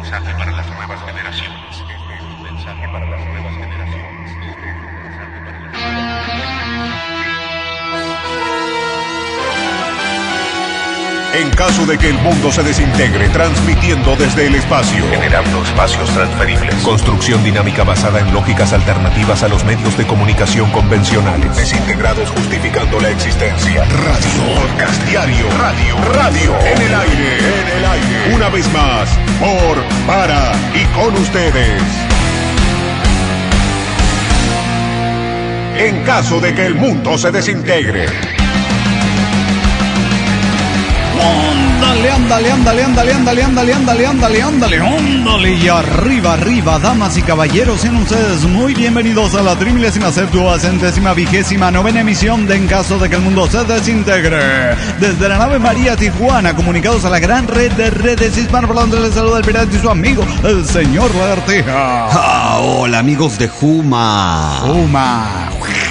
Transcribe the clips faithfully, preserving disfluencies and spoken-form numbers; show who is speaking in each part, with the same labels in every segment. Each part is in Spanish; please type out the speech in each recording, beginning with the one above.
Speaker 1: mensaje para las nuevas generaciones. Este es un mensaje para las nuevas generaciones. Este es un mensaje para las nuevas generaciones.
Speaker 2: En caso de que el mundo se desintegre, transmitiendo desde el espacio,
Speaker 1: Generando espacios transferibles.
Speaker 2: construcción dinámica basada en lógicas alternativas a los medios de comunicación convencionales, desintegrados justificando la existencia. Radio, podcast diario, radio, radio, en el aire, en el aire. Una vez más, por, para y con ustedes. En caso de que el mundo se desintegre.
Speaker 3: Ándale, ándale, ándale, ándale, ándale, ándale, ándale, ándale, ándale, ándale, y arriba, arriba, damas y caballeros, sean ustedes muy bienvenidos a la trimilésima septuagésima vigésima novena emisión de En Caso de que el Mundo se Desintegre. Desde la nave María Tijuana, comunicados a la gran red de redes hispanoparlantes, les saluda el pirata y su amigo, el señor Lagartija.
Speaker 4: Ah, hola amigos de Juma.
Speaker 3: Juma.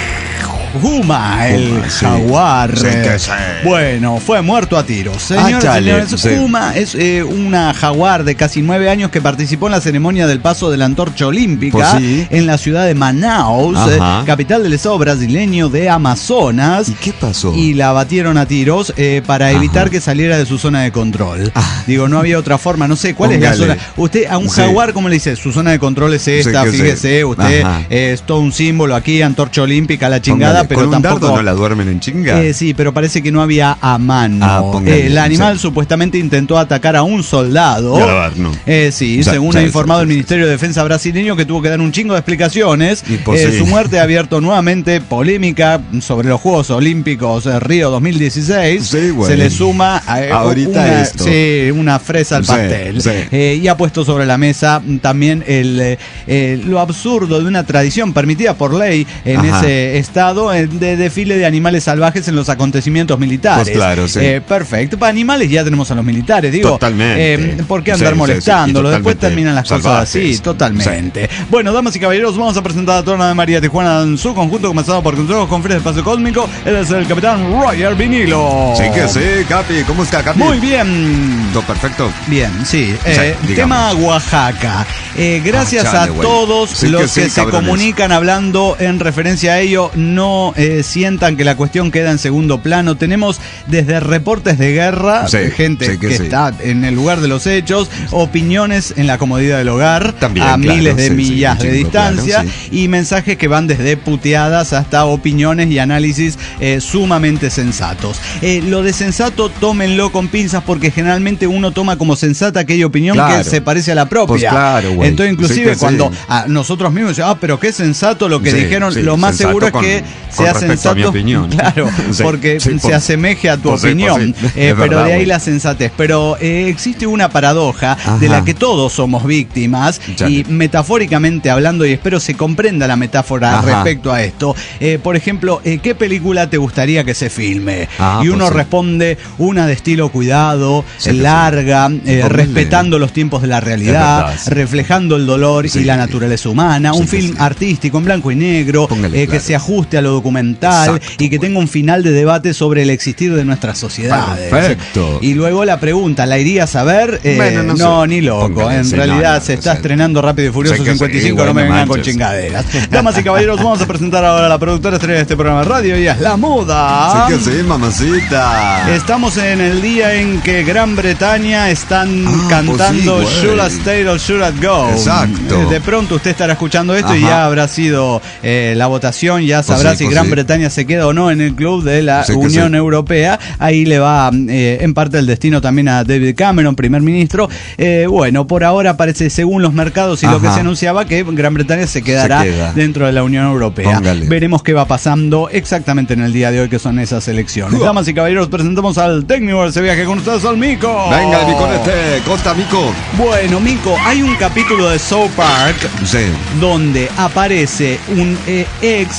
Speaker 3: Juma, el
Speaker 4: Juma, sí.
Speaker 3: jaguar.
Speaker 4: Sí, que sí.
Speaker 3: Bueno, fue muerto a tiros. Señores,
Speaker 4: Ah, chale,
Speaker 3: señores,
Speaker 4: sí.
Speaker 3: Juma es eh, una jaguar de casi nueve años que participó en la ceremonia del paso de la antorcha olímpica
Speaker 4: Pues sí.
Speaker 3: en la ciudad de Manaus,
Speaker 4: Ajá.
Speaker 3: eh, capital del estado brasileño de Amazonas.
Speaker 4: ¿Y qué pasó?
Speaker 3: Y la abatieron a tiros eh, para
Speaker 4: Ajá.
Speaker 3: evitar que saliera de su zona de control.
Speaker 4: Ah.
Speaker 3: Digo, no había otra forma, no sé cuál
Speaker 4: Póngale.
Speaker 3: es la zona. Usted a un
Speaker 4: Sí.
Speaker 3: jaguar, ¿cómo le dice? Su zona de control es esta,
Speaker 4: Sí, que
Speaker 3: fíjese,
Speaker 4: sí.
Speaker 3: usted
Speaker 4: Ajá.
Speaker 3: eh, es todo un símbolo aquí, antorcha olímpica, la chingada,
Speaker 4: Póngale,
Speaker 3: pero
Speaker 4: con un
Speaker 3: tampoco.
Speaker 4: dardo no la duermen en chinga.
Speaker 3: Eh, sí, pero parece que no había a mano.
Speaker 4: Ah, póngale,
Speaker 3: Eh, el animal
Speaker 4: sí.
Speaker 3: supuestamente intentó atacar a un soldado.
Speaker 4: Ya, no.
Speaker 3: Eh, sí,
Speaker 4: Ya,
Speaker 3: según
Speaker 4: ya,
Speaker 3: ha
Speaker 4: ya,
Speaker 3: informado
Speaker 4: ya,
Speaker 3: el
Speaker 4: ya.
Speaker 3: Ministerio de Defensa brasileño, que tuvo que dar un chingo de explicaciones.
Speaker 4: Y pues
Speaker 3: Eh,
Speaker 4: sí.
Speaker 3: Su muerte ha abierto nuevamente polémica sobre los Juegos Olímpicos eh, Río dos mil dieciséis.
Speaker 4: Sí, güey.
Speaker 3: Se le suma eh,
Speaker 4: Ahorita
Speaker 3: una,
Speaker 4: esto.
Speaker 3: sí, una fresa al
Speaker 4: Sí,
Speaker 3: pastel.
Speaker 4: sí.
Speaker 3: Eh, y ha puesto sobre la mesa también el, eh, eh, lo absurdo de una tradición permitida por ley en
Speaker 4: Ajá.
Speaker 3: ese estado eh, de desfile de animales salvajes en los acontecimientos militares.
Speaker 4: Pues claro, sí.
Speaker 3: Eh, perfecto. Para animales ya tenemos a los militares, digo.
Speaker 4: Totalmente.
Speaker 3: eh, ¿Por qué andar
Speaker 4: Sí, sí,
Speaker 3: molestándolos?
Speaker 4: sí, y
Speaker 3: Después
Speaker 4: totalmente
Speaker 3: terminan las cosas
Speaker 4: salvajes.
Speaker 3: así, totalmente. Bueno, damas y caballeros, vamos a presentar a toda la de María Tijuana en su conjunto, comenzado por Consejos con Fines de Espacio Cósmico. Él es el capitán Roger Vinilo.
Speaker 4: Sí que sí, Capi. ¿Cómo está, Capi?
Speaker 3: Muy bien.
Speaker 4: Todo perfecto.
Speaker 3: Bien, sí. Eh,
Speaker 4: Sí,
Speaker 3: tema Oaxaca. Eh, gracias
Speaker 4: Ah, chale,
Speaker 3: a
Speaker 4: güey.
Speaker 3: todos
Speaker 4: Sí
Speaker 3: los
Speaker 4: que
Speaker 3: que,
Speaker 4: sí,
Speaker 3: se
Speaker 4: cabrones.
Speaker 3: comunican hablando en referencia a ello, no eh, sientan que la cuestión queda en segundo plano. Tenemos desde reportes de guerra,
Speaker 4: Sí,
Speaker 3: gente
Speaker 4: sí que
Speaker 3: que
Speaker 4: sí.
Speaker 3: está en el lugar de los hechos, opiniones en la comodidad del hogar,
Speaker 4: También,
Speaker 3: a
Speaker 4: claro,
Speaker 3: miles de
Speaker 4: sí,
Speaker 3: millas
Speaker 4: sí,
Speaker 3: de
Speaker 4: un chingo,
Speaker 3: distancia,
Speaker 4: claro,
Speaker 3: y mensajes que van desde puteadas hasta opiniones y análisis eh, sumamente sensatos. Eh, lo de sensato, tómenlo con pinzas, porque generalmente uno toma como sensata aquella opinión
Speaker 4: Claro.
Speaker 3: que se parece a la propia.
Speaker 4: Pues claro, güey.
Speaker 3: Entonces, inclusive,
Speaker 4: Sí que sí.
Speaker 3: cuando a nosotros mismos decimos, ah, pero qué sensato lo que
Speaker 4: Sí,
Speaker 3: dijeron,
Speaker 4: sí,
Speaker 3: lo más
Speaker 4: sensato
Speaker 3: seguro es
Speaker 4: con-
Speaker 3: que
Speaker 4: con
Speaker 3: sea
Speaker 4: respecto a
Speaker 3: sensato.
Speaker 4: mi opinión.
Speaker 3: Claro,
Speaker 4: Sí,
Speaker 3: porque
Speaker 4: sí,
Speaker 3: se
Speaker 4: por-
Speaker 3: asemeje a tu
Speaker 4: pues sí,
Speaker 3: opinión.
Speaker 4: pues sí,
Speaker 3: Eh,
Speaker 4: es
Speaker 3: pero
Speaker 4: verdad,
Speaker 3: de ahí
Speaker 4: güey.
Speaker 3: la sensatez. Pero eh, existe una paradoja
Speaker 4: Ajá.
Speaker 3: de la que todos somos víctimas,
Speaker 4: Chale.
Speaker 3: y metafóricamente hablando, y espero se comprenda la metáfora
Speaker 4: Ajá.
Speaker 3: respecto a esto. Eh, por ejemplo, eh, ¿qué película te gustaría que se filme?
Speaker 4: Ah,
Speaker 3: y
Speaker 4: pues
Speaker 3: uno
Speaker 4: sí.
Speaker 3: responde, una de estilo cuidado,
Speaker 4: Sí, que sí.
Speaker 3: larga, eh,
Speaker 4: Ponle.
Speaker 3: respetando los tiempos de la realidad,
Speaker 4: Es verdad, sí.
Speaker 3: reflejando el dolor
Speaker 4: Sí.
Speaker 3: y la naturaleza humana,
Speaker 4: Sí,
Speaker 3: un
Speaker 4: que
Speaker 3: film
Speaker 4: sí.
Speaker 3: artístico en blanco y negro,
Speaker 4: Póngale,
Speaker 3: eh, que
Speaker 4: claro.
Speaker 3: se ajuste a lo documental.
Speaker 4: Exacto,
Speaker 3: Y que
Speaker 4: güey.
Speaker 3: tenga un final de debate sobre el existir de nuestras sociedades.
Speaker 4: Perfecto.
Speaker 3: Y luego la pregunta, ¿la irías a ver? Eh,
Speaker 4: Bueno, no
Speaker 3: no,
Speaker 4: sé.
Speaker 3: ni loco.
Speaker 4: Póngale,
Speaker 3: en
Speaker 4: sí,
Speaker 3: realidad
Speaker 4: no, no,
Speaker 3: se
Speaker 4: o
Speaker 3: está
Speaker 4: sea,
Speaker 3: estrenando Rápido y Furioso
Speaker 4: sé que sí,
Speaker 3: cincuenta y cinco,
Speaker 4: güey,
Speaker 3: no me
Speaker 4: no
Speaker 3: vengan con
Speaker 4: manches.
Speaker 3: chingaderas. Damas y caballeros, vamos a presentar ahora a la productora estrella de este programa de radio, y es La Moda.
Speaker 4: Sí que sí, mamacita.
Speaker 3: Estamos en el día en que Gran Bretaña están
Speaker 4: Ah,
Speaker 3: cantando
Speaker 4: pues sí, güey.
Speaker 3: Should I Stay or Should I Go.
Speaker 4: Exacto.
Speaker 3: Eh, De pronto usted estará escuchando esto y
Speaker 4: Ajá.
Speaker 3: ya habrá sido eh, la votación, ya
Speaker 4: Pues
Speaker 3: sabrá
Speaker 4: sí,
Speaker 3: si
Speaker 4: pues
Speaker 3: Gran
Speaker 4: sí.
Speaker 3: Bretaña se queda o no en el club de la
Speaker 4: Sí que
Speaker 3: Unión
Speaker 4: sí.
Speaker 3: Europea. Ahí le va eh, en parte el destino también a David Cameron, primer ministro. Eh, bueno, por ahora parece, según los mercados y lo que
Speaker 4: Ajá.
Speaker 3: se anunciaba, que Gran Bretaña se quedará
Speaker 4: Se queda.
Speaker 3: dentro de la Unión Europea.
Speaker 4: Póngale.
Speaker 3: Veremos qué va pasando exactamente en el día de hoy, que son esas elecciones.
Speaker 4: Uah.
Speaker 3: Damas y caballeros, presentamos al técnico de ese viaje con ustedes, al Mico.
Speaker 4: Venga, el biconete. Costa, Mico.
Speaker 3: Bueno, Mico, hay un capítulo de South Park
Speaker 4: Sí.
Speaker 3: donde aparece un eh, ex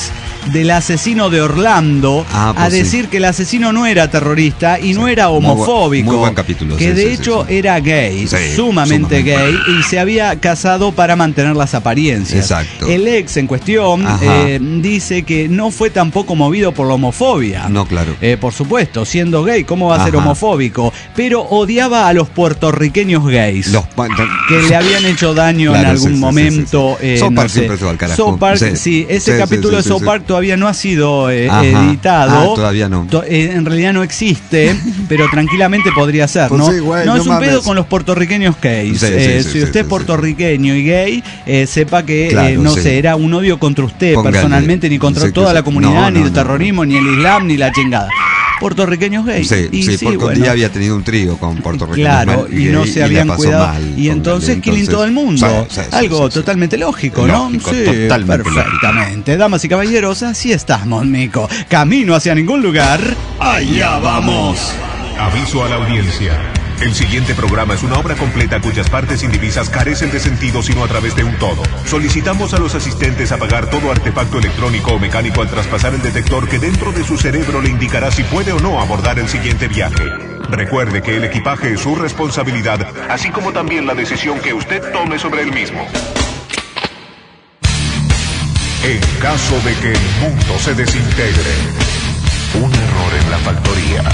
Speaker 3: del asesino de Orlando
Speaker 4: Ah, pues
Speaker 3: a decir
Speaker 4: sí.
Speaker 3: que el asesino no era terrorista y no era
Speaker 4: Muy bu-
Speaker 3: homofóbico.
Speaker 4: muy buen capítulo,
Speaker 3: Que
Speaker 4: sí,
Speaker 3: de
Speaker 4: sí,
Speaker 3: hecho
Speaker 4: sí, sí.
Speaker 3: era gay,
Speaker 4: Sí,
Speaker 3: sumamente,
Speaker 4: sumamente.
Speaker 3: gay, y se había casado para mantener las apariencias.
Speaker 4: Exacto.
Speaker 3: El ex en cuestión
Speaker 4: Ajá.
Speaker 3: eh, dice que no fue tampoco movido por la homofobia.
Speaker 4: No, claro.
Speaker 3: Eh, por supuesto, siendo gay, ¿cómo va a ser
Speaker 4: Ajá.
Speaker 3: homofóbico? Pero odiaba a los puertorriqueños gays.
Speaker 4: Los
Speaker 3: Que le habían hecho daño
Speaker 4: Claro,
Speaker 3: en algún
Speaker 4: sí, sí,
Speaker 3: momento.
Speaker 4: sí, sí, sí.
Speaker 3: eh,
Speaker 4: South
Speaker 3: no
Speaker 4: Park
Speaker 3: sé.
Speaker 4: siempre se va al carajo.
Speaker 3: South Park, sí,
Speaker 4: Sí.
Speaker 3: ese
Speaker 4: Sí,
Speaker 3: capítulo
Speaker 4: sí,
Speaker 3: de
Speaker 4: sí,
Speaker 3: South
Speaker 4: sí,
Speaker 3: Park
Speaker 4: sí.
Speaker 3: todavía no ha sido eh,
Speaker 4: Ajá.
Speaker 3: editado.
Speaker 4: Ah, todavía no.
Speaker 3: To- eh, en realidad no existe, pero tranquilamente podría ser,
Speaker 4: Pues
Speaker 3: ¿no?
Speaker 4: sí, güey,
Speaker 3: no
Speaker 4: no
Speaker 3: es un
Speaker 4: mames.
Speaker 3: pedo con los puertorriqueños gays.
Speaker 4: Sí, sí,
Speaker 3: Eh,
Speaker 4: sí,
Speaker 3: si
Speaker 4: sí,
Speaker 3: usted
Speaker 4: sí,
Speaker 3: es puertorriqueño y gay, eh, sepa que,
Speaker 4: Claro,
Speaker 3: eh, no
Speaker 4: sí.
Speaker 3: sé, era un odio contra usted
Speaker 4: Póngale.
Speaker 3: personalmente, ni contra
Speaker 4: Sí, que
Speaker 3: toda
Speaker 4: sí.
Speaker 3: la comunidad,
Speaker 4: No,
Speaker 3: ni
Speaker 4: no,
Speaker 3: el
Speaker 4: no.
Speaker 3: terrorismo, ni el islam, ni la chingada. Puertorriqueños gays.
Speaker 4: Sí,
Speaker 3: y
Speaker 4: sí,
Speaker 3: sí,
Speaker 4: porque
Speaker 3: bueno.
Speaker 4: un día había tenido un trío con puertorriqueños.
Speaker 3: Claro,
Speaker 4: mal,
Speaker 3: y no
Speaker 4: y-
Speaker 3: se
Speaker 4: y le
Speaker 3: habían
Speaker 4: pasó
Speaker 3: cuidado.
Speaker 4: mal,
Speaker 3: y
Speaker 4: póngale.
Speaker 3: entonces killing
Speaker 4: Entonces,
Speaker 3: todo el mundo.
Speaker 4: sí, sí, sí,
Speaker 3: Algo
Speaker 4: sí, sí.
Speaker 3: totalmente lógico, ¿no?
Speaker 4: Lógico,
Speaker 3: sí,
Speaker 4: totalmente
Speaker 3: perfectamente. Damas y caballeros, así estamos, Mico. Camino hacia ningún lugar. Allá vamos.
Speaker 2: Aviso a la audiencia. El siguiente programa es una obra completa cuyas partes indivisas carecen de sentido sino a través de un todo. Solicitamos a los asistentes apagar todo artefacto electrónico o mecánico al traspasar el detector que dentro de su cerebro le indicará si puede o no abordar el siguiente viaje. Recuerde que el equipaje es su responsabilidad, así como también la decisión que usted tome sobre el mismo. En caso de que el mundo se desintegre, un error en la factoría.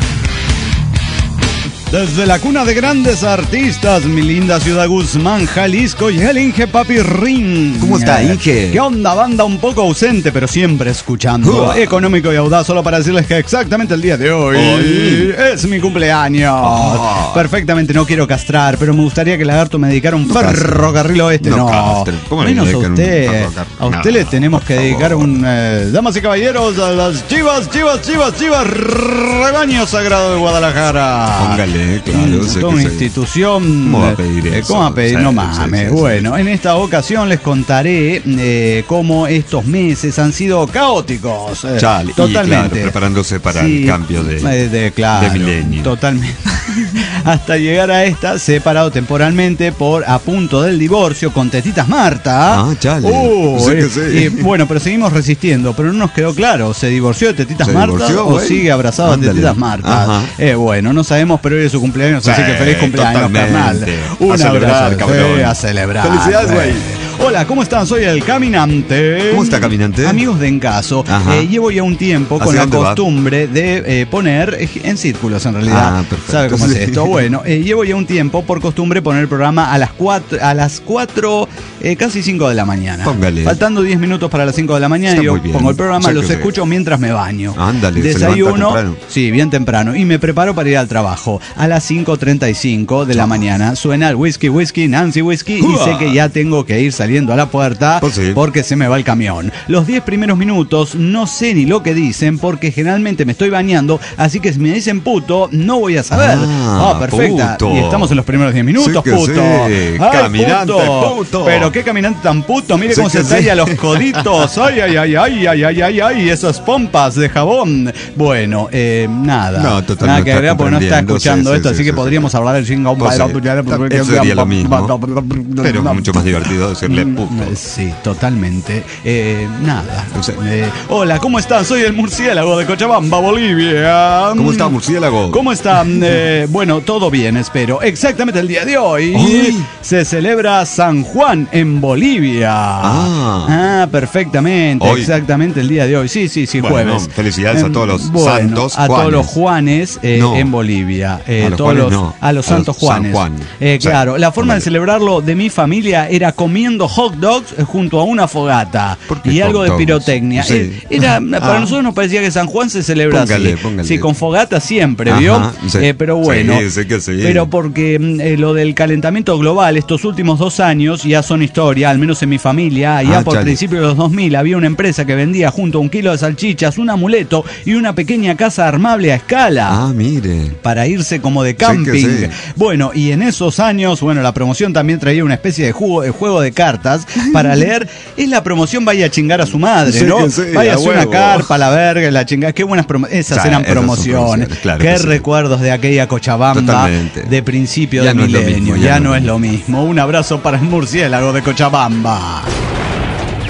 Speaker 3: Desde la cuna de grandes artistas, mi linda ciudad Guzmán, Jalisco, y el Inge Papi Ring.
Speaker 4: ¿Cómo está, Inge?
Speaker 3: ¿Qué onda, banda? Un poco ausente, pero siempre escuchando.
Speaker 4: Uah.
Speaker 3: Económico y audaz, solo para decirles que exactamente el día de hoy
Speaker 4: Hoy.
Speaker 3: es mi cumpleaños.
Speaker 4: Ah.
Speaker 3: Perfectamente, no quiero castrar, pero me gustaría que Lagarto me dedicara un
Speaker 4: No castre.
Speaker 3: ferrocarril oeste.
Speaker 4: No
Speaker 3: No,
Speaker 4: castre. ¿Cómo le
Speaker 3: menos a
Speaker 4: dedican un
Speaker 3: usted.
Speaker 4: ferrocarril?
Speaker 3: A usted
Speaker 4: No,
Speaker 3: le tenemos
Speaker 4: por
Speaker 3: que dedicar
Speaker 4: favor.
Speaker 3: un... eh, damas y caballeros, a las chivas, chivas, chivas, chivas, rebaño sagrado de Guadalajara.
Speaker 4: Póngale, claro, sé
Speaker 3: Toda
Speaker 4: que
Speaker 3: una
Speaker 4: sé.
Speaker 3: institución.
Speaker 4: ¿Cómo va a pedir
Speaker 3: eh,
Speaker 4: eso?
Speaker 3: ¿Cómo va a pedir?
Speaker 4: Sí,
Speaker 3: No
Speaker 4: sí,
Speaker 3: mames.
Speaker 4: sí, sí.
Speaker 3: Bueno, en esta ocasión les contaré eh, cómo estos meses han sido caóticos. eh,
Speaker 4: Chale, y
Speaker 3: totalmente.
Speaker 4: claro, preparándose para
Speaker 3: Sí,
Speaker 4: el cambio de,
Speaker 3: eh, de, claro,
Speaker 4: de milenio.
Speaker 3: Totalmente. Hasta llegar a esta, separado temporalmente por a punto del divorcio con Tetitas Marta.
Speaker 4: Ah, chale.
Speaker 3: Uh,
Speaker 4: Sí que
Speaker 3: eh,
Speaker 4: sí.
Speaker 3: y, bueno, pero seguimos resistiendo, pero no nos quedó claro. ¿Se divorció de Tetitas
Speaker 4: ¿Se
Speaker 3: Marta
Speaker 4: divorció,
Speaker 3: o
Speaker 4: güey?
Speaker 3: sigue abrazado
Speaker 4: Ándale.
Speaker 3: de Tetitas Marta?
Speaker 4: Ajá.
Speaker 3: Eh, bueno, no sabemos, pero hoy es su cumpleaños, así
Speaker 4: Sí,
Speaker 3: que feliz cumpleaños,
Speaker 4: totalmente.
Speaker 3: carnal.
Speaker 4: A
Speaker 3: Un
Speaker 4: celebrar,
Speaker 3: abrazo,
Speaker 4: cabrón.
Speaker 3: sí, a celebrar.
Speaker 4: Felicidades, güey.
Speaker 3: Hola, ¿cómo están? Soy el Caminante.
Speaker 4: ¿Cómo está, Caminante?
Speaker 3: Amigos de Encaso,
Speaker 4: Ajá.
Speaker 3: eh, llevo ya un tiempo con
Speaker 4: ¿Hacia
Speaker 3: la
Speaker 4: dónde va?
Speaker 3: costumbre de eh, poner eh, en círculos, en realidad.
Speaker 4: Ah, perfecto.
Speaker 3: ¿Sabe cómo
Speaker 4: Sí.
Speaker 3: es esto? Bueno, eh, llevo ya un tiempo por costumbre poner el programa a las cuatro, a las cuatro, eh, casi cinco de la mañana.
Speaker 4: Póngale.
Speaker 3: Faltando diez minutos para las cinco de la mañana,
Speaker 4: Está
Speaker 3: yo
Speaker 4: muy bien.
Speaker 3: pongo el programa,
Speaker 4: Sí,
Speaker 3: los
Speaker 4: que sí.
Speaker 3: escucho mientras me baño.
Speaker 4: Ándale, se
Speaker 3: Desayuno,
Speaker 4: levanta temprano.
Speaker 3: sí, bien temprano, y me preparo para ir al trabajo. A las cinco treinta y cinco de la mañana suena el whisky, whisky, Nancy Whisky, y
Speaker 4: Uah.
Speaker 3: sé que ya tengo que ir saliendo a la puerta
Speaker 4: Pues sí.
Speaker 3: porque se me va el camión. Los diez primeros minutos no sé ni lo que dicen porque generalmente me estoy bañando, así que si me dicen puto, no voy a saber.
Speaker 4: Ah,
Speaker 3: Ah, perfecta.
Speaker 4: puto.
Speaker 3: Y estamos en los primeros diez minutos,
Speaker 4: Sí que
Speaker 3: puto.
Speaker 4: sí.
Speaker 3: Ay,
Speaker 4: Caminante, puto.
Speaker 3: Pero qué caminante tan puto. Mire
Speaker 4: Sí
Speaker 3: cómo se
Speaker 4: que sí.
Speaker 3: talla los coditos. Ay, ay, ay, ay, ay, ay, ay, ay, esas pompas de jabón. Bueno, eh, nada.
Speaker 4: No, totalmente
Speaker 3: Nada que
Speaker 4: está
Speaker 3: agregar porque no está
Speaker 4: comprendiendo,
Speaker 3: escuchando
Speaker 4: sí,
Speaker 3: esto,
Speaker 4: sí,
Speaker 3: así
Speaker 4: sí,
Speaker 3: que
Speaker 4: sí,
Speaker 3: podríamos hablar del jingle.
Speaker 4: Pues sí, eso sería lo mismo, pero es mucho más divertido decirle puto.
Speaker 3: Mm, Sí, totalmente. Eh, nada.
Speaker 4: No sé.
Speaker 3: Eh, hola, ¿cómo están? Soy el murciélago de Cochabamba, Bolivia.
Speaker 4: ¿Cómo está, murciélago?
Speaker 3: ¿Cómo están? Eh, bueno, todo bien, espero. Exactamente el día de hoy
Speaker 4: Ay.
Speaker 3: se celebra San Juan en Bolivia.
Speaker 4: Ah.
Speaker 3: Ah, perfectamente.
Speaker 4: Hoy.
Speaker 3: Exactamente el día de hoy. Sí, sí, sí,
Speaker 4: Bueno,
Speaker 3: jueves.
Speaker 4: felicidades a
Speaker 3: Em,
Speaker 4: todos los
Speaker 3: bueno,
Speaker 4: santos
Speaker 3: A todos
Speaker 4: Juanes.
Speaker 3: los Juanes eh,
Speaker 4: No.
Speaker 3: en Bolivia. Eh,
Speaker 4: A los
Speaker 3: todos
Speaker 4: Juanes
Speaker 3: los-
Speaker 4: no.
Speaker 3: A los
Speaker 4: A los
Speaker 3: santos
Speaker 4: San
Speaker 3: Juanes.
Speaker 4: Juan.
Speaker 3: Eh,
Speaker 4: Sí,
Speaker 3: claro, la forma de
Speaker 4: póngale.
Speaker 3: celebrarlo de mi familia era comiendo hot dogs eh, junto a una fogata
Speaker 4: ¿Por qué
Speaker 3: y algo
Speaker 4: hot
Speaker 3: de
Speaker 4: dogs?
Speaker 3: pirotecnia.
Speaker 4: Sí.
Speaker 3: Eh, Era, para
Speaker 4: Ah.
Speaker 3: nosotros nos parecía que San Juan se celebra
Speaker 4: Póngale,
Speaker 3: así.
Speaker 4: póngale.
Speaker 3: Sí, con fogata siempre,
Speaker 4: Ajá,
Speaker 3: ¿vio?
Speaker 4: sí.
Speaker 3: Eh, pero bueno.
Speaker 4: Sí, sé que sí.
Speaker 3: Pero porque mm, eh, lo del calentamiento global estos últimos dos años ya son historia, al menos en mi familia. Allá
Speaker 4: Ah,
Speaker 3: por
Speaker 4: chale.
Speaker 3: principios de los dos mil había una empresa que vendía junto a un kilo de salchichas, un amuleto y una pequeña casa armable a escala.
Speaker 4: Ah, mire.
Speaker 3: Para irse como de
Speaker 4: Sí que
Speaker 3: camping.
Speaker 4: sí.
Speaker 3: Bueno, y en esos años, bueno, la promoción también traía una especie de, jugo, de juego de cartas para leer. Es la promoción vaya a chingar a su madre,
Speaker 4: Sí
Speaker 3: ¿no?
Speaker 4: que sí,
Speaker 3: vaya a
Speaker 4: a
Speaker 3: hacer una
Speaker 4: huevo.
Speaker 3: carpa, la verga, la chingada. Qué buenas promociones. Esas
Speaker 4: Sí,
Speaker 3: eran
Speaker 4: esas son
Speaker 3: promociones.
Speaker 4: promociones, claro
Speaker 3: Qué
Speaker 4: que sí.
Speaker 3: recuerdos de aquella Cochabamba
Speaker 4: Totalmente.
Speaker 3: de principio
Speaker 4: Ya
Speaker 3: de
Speaker 4: no es lo
Speaker 3: milenio.
Speaker 4: mismo,
Speaker 3: ya, no es lo mismo. Un abrazo para el murciélago de Cochabamba.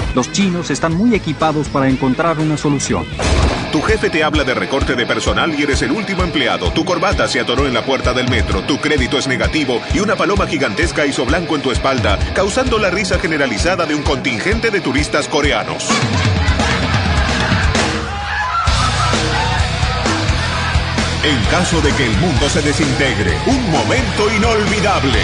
Speaker 5: Los chinos están muy equipados para encontrar una solución.
Speaker 2: Tu jefe te habla de recorte de personal y eres el último empleado. Tu corbata se atoró en la puerta del metro, tu crédito es negativo y una paloma gigantesca hizo blanco en tu espalda, causando la risa generalizada de un contingente de turistas coreanos. En caso de que el mundo se desintegre, un momento inolvidable.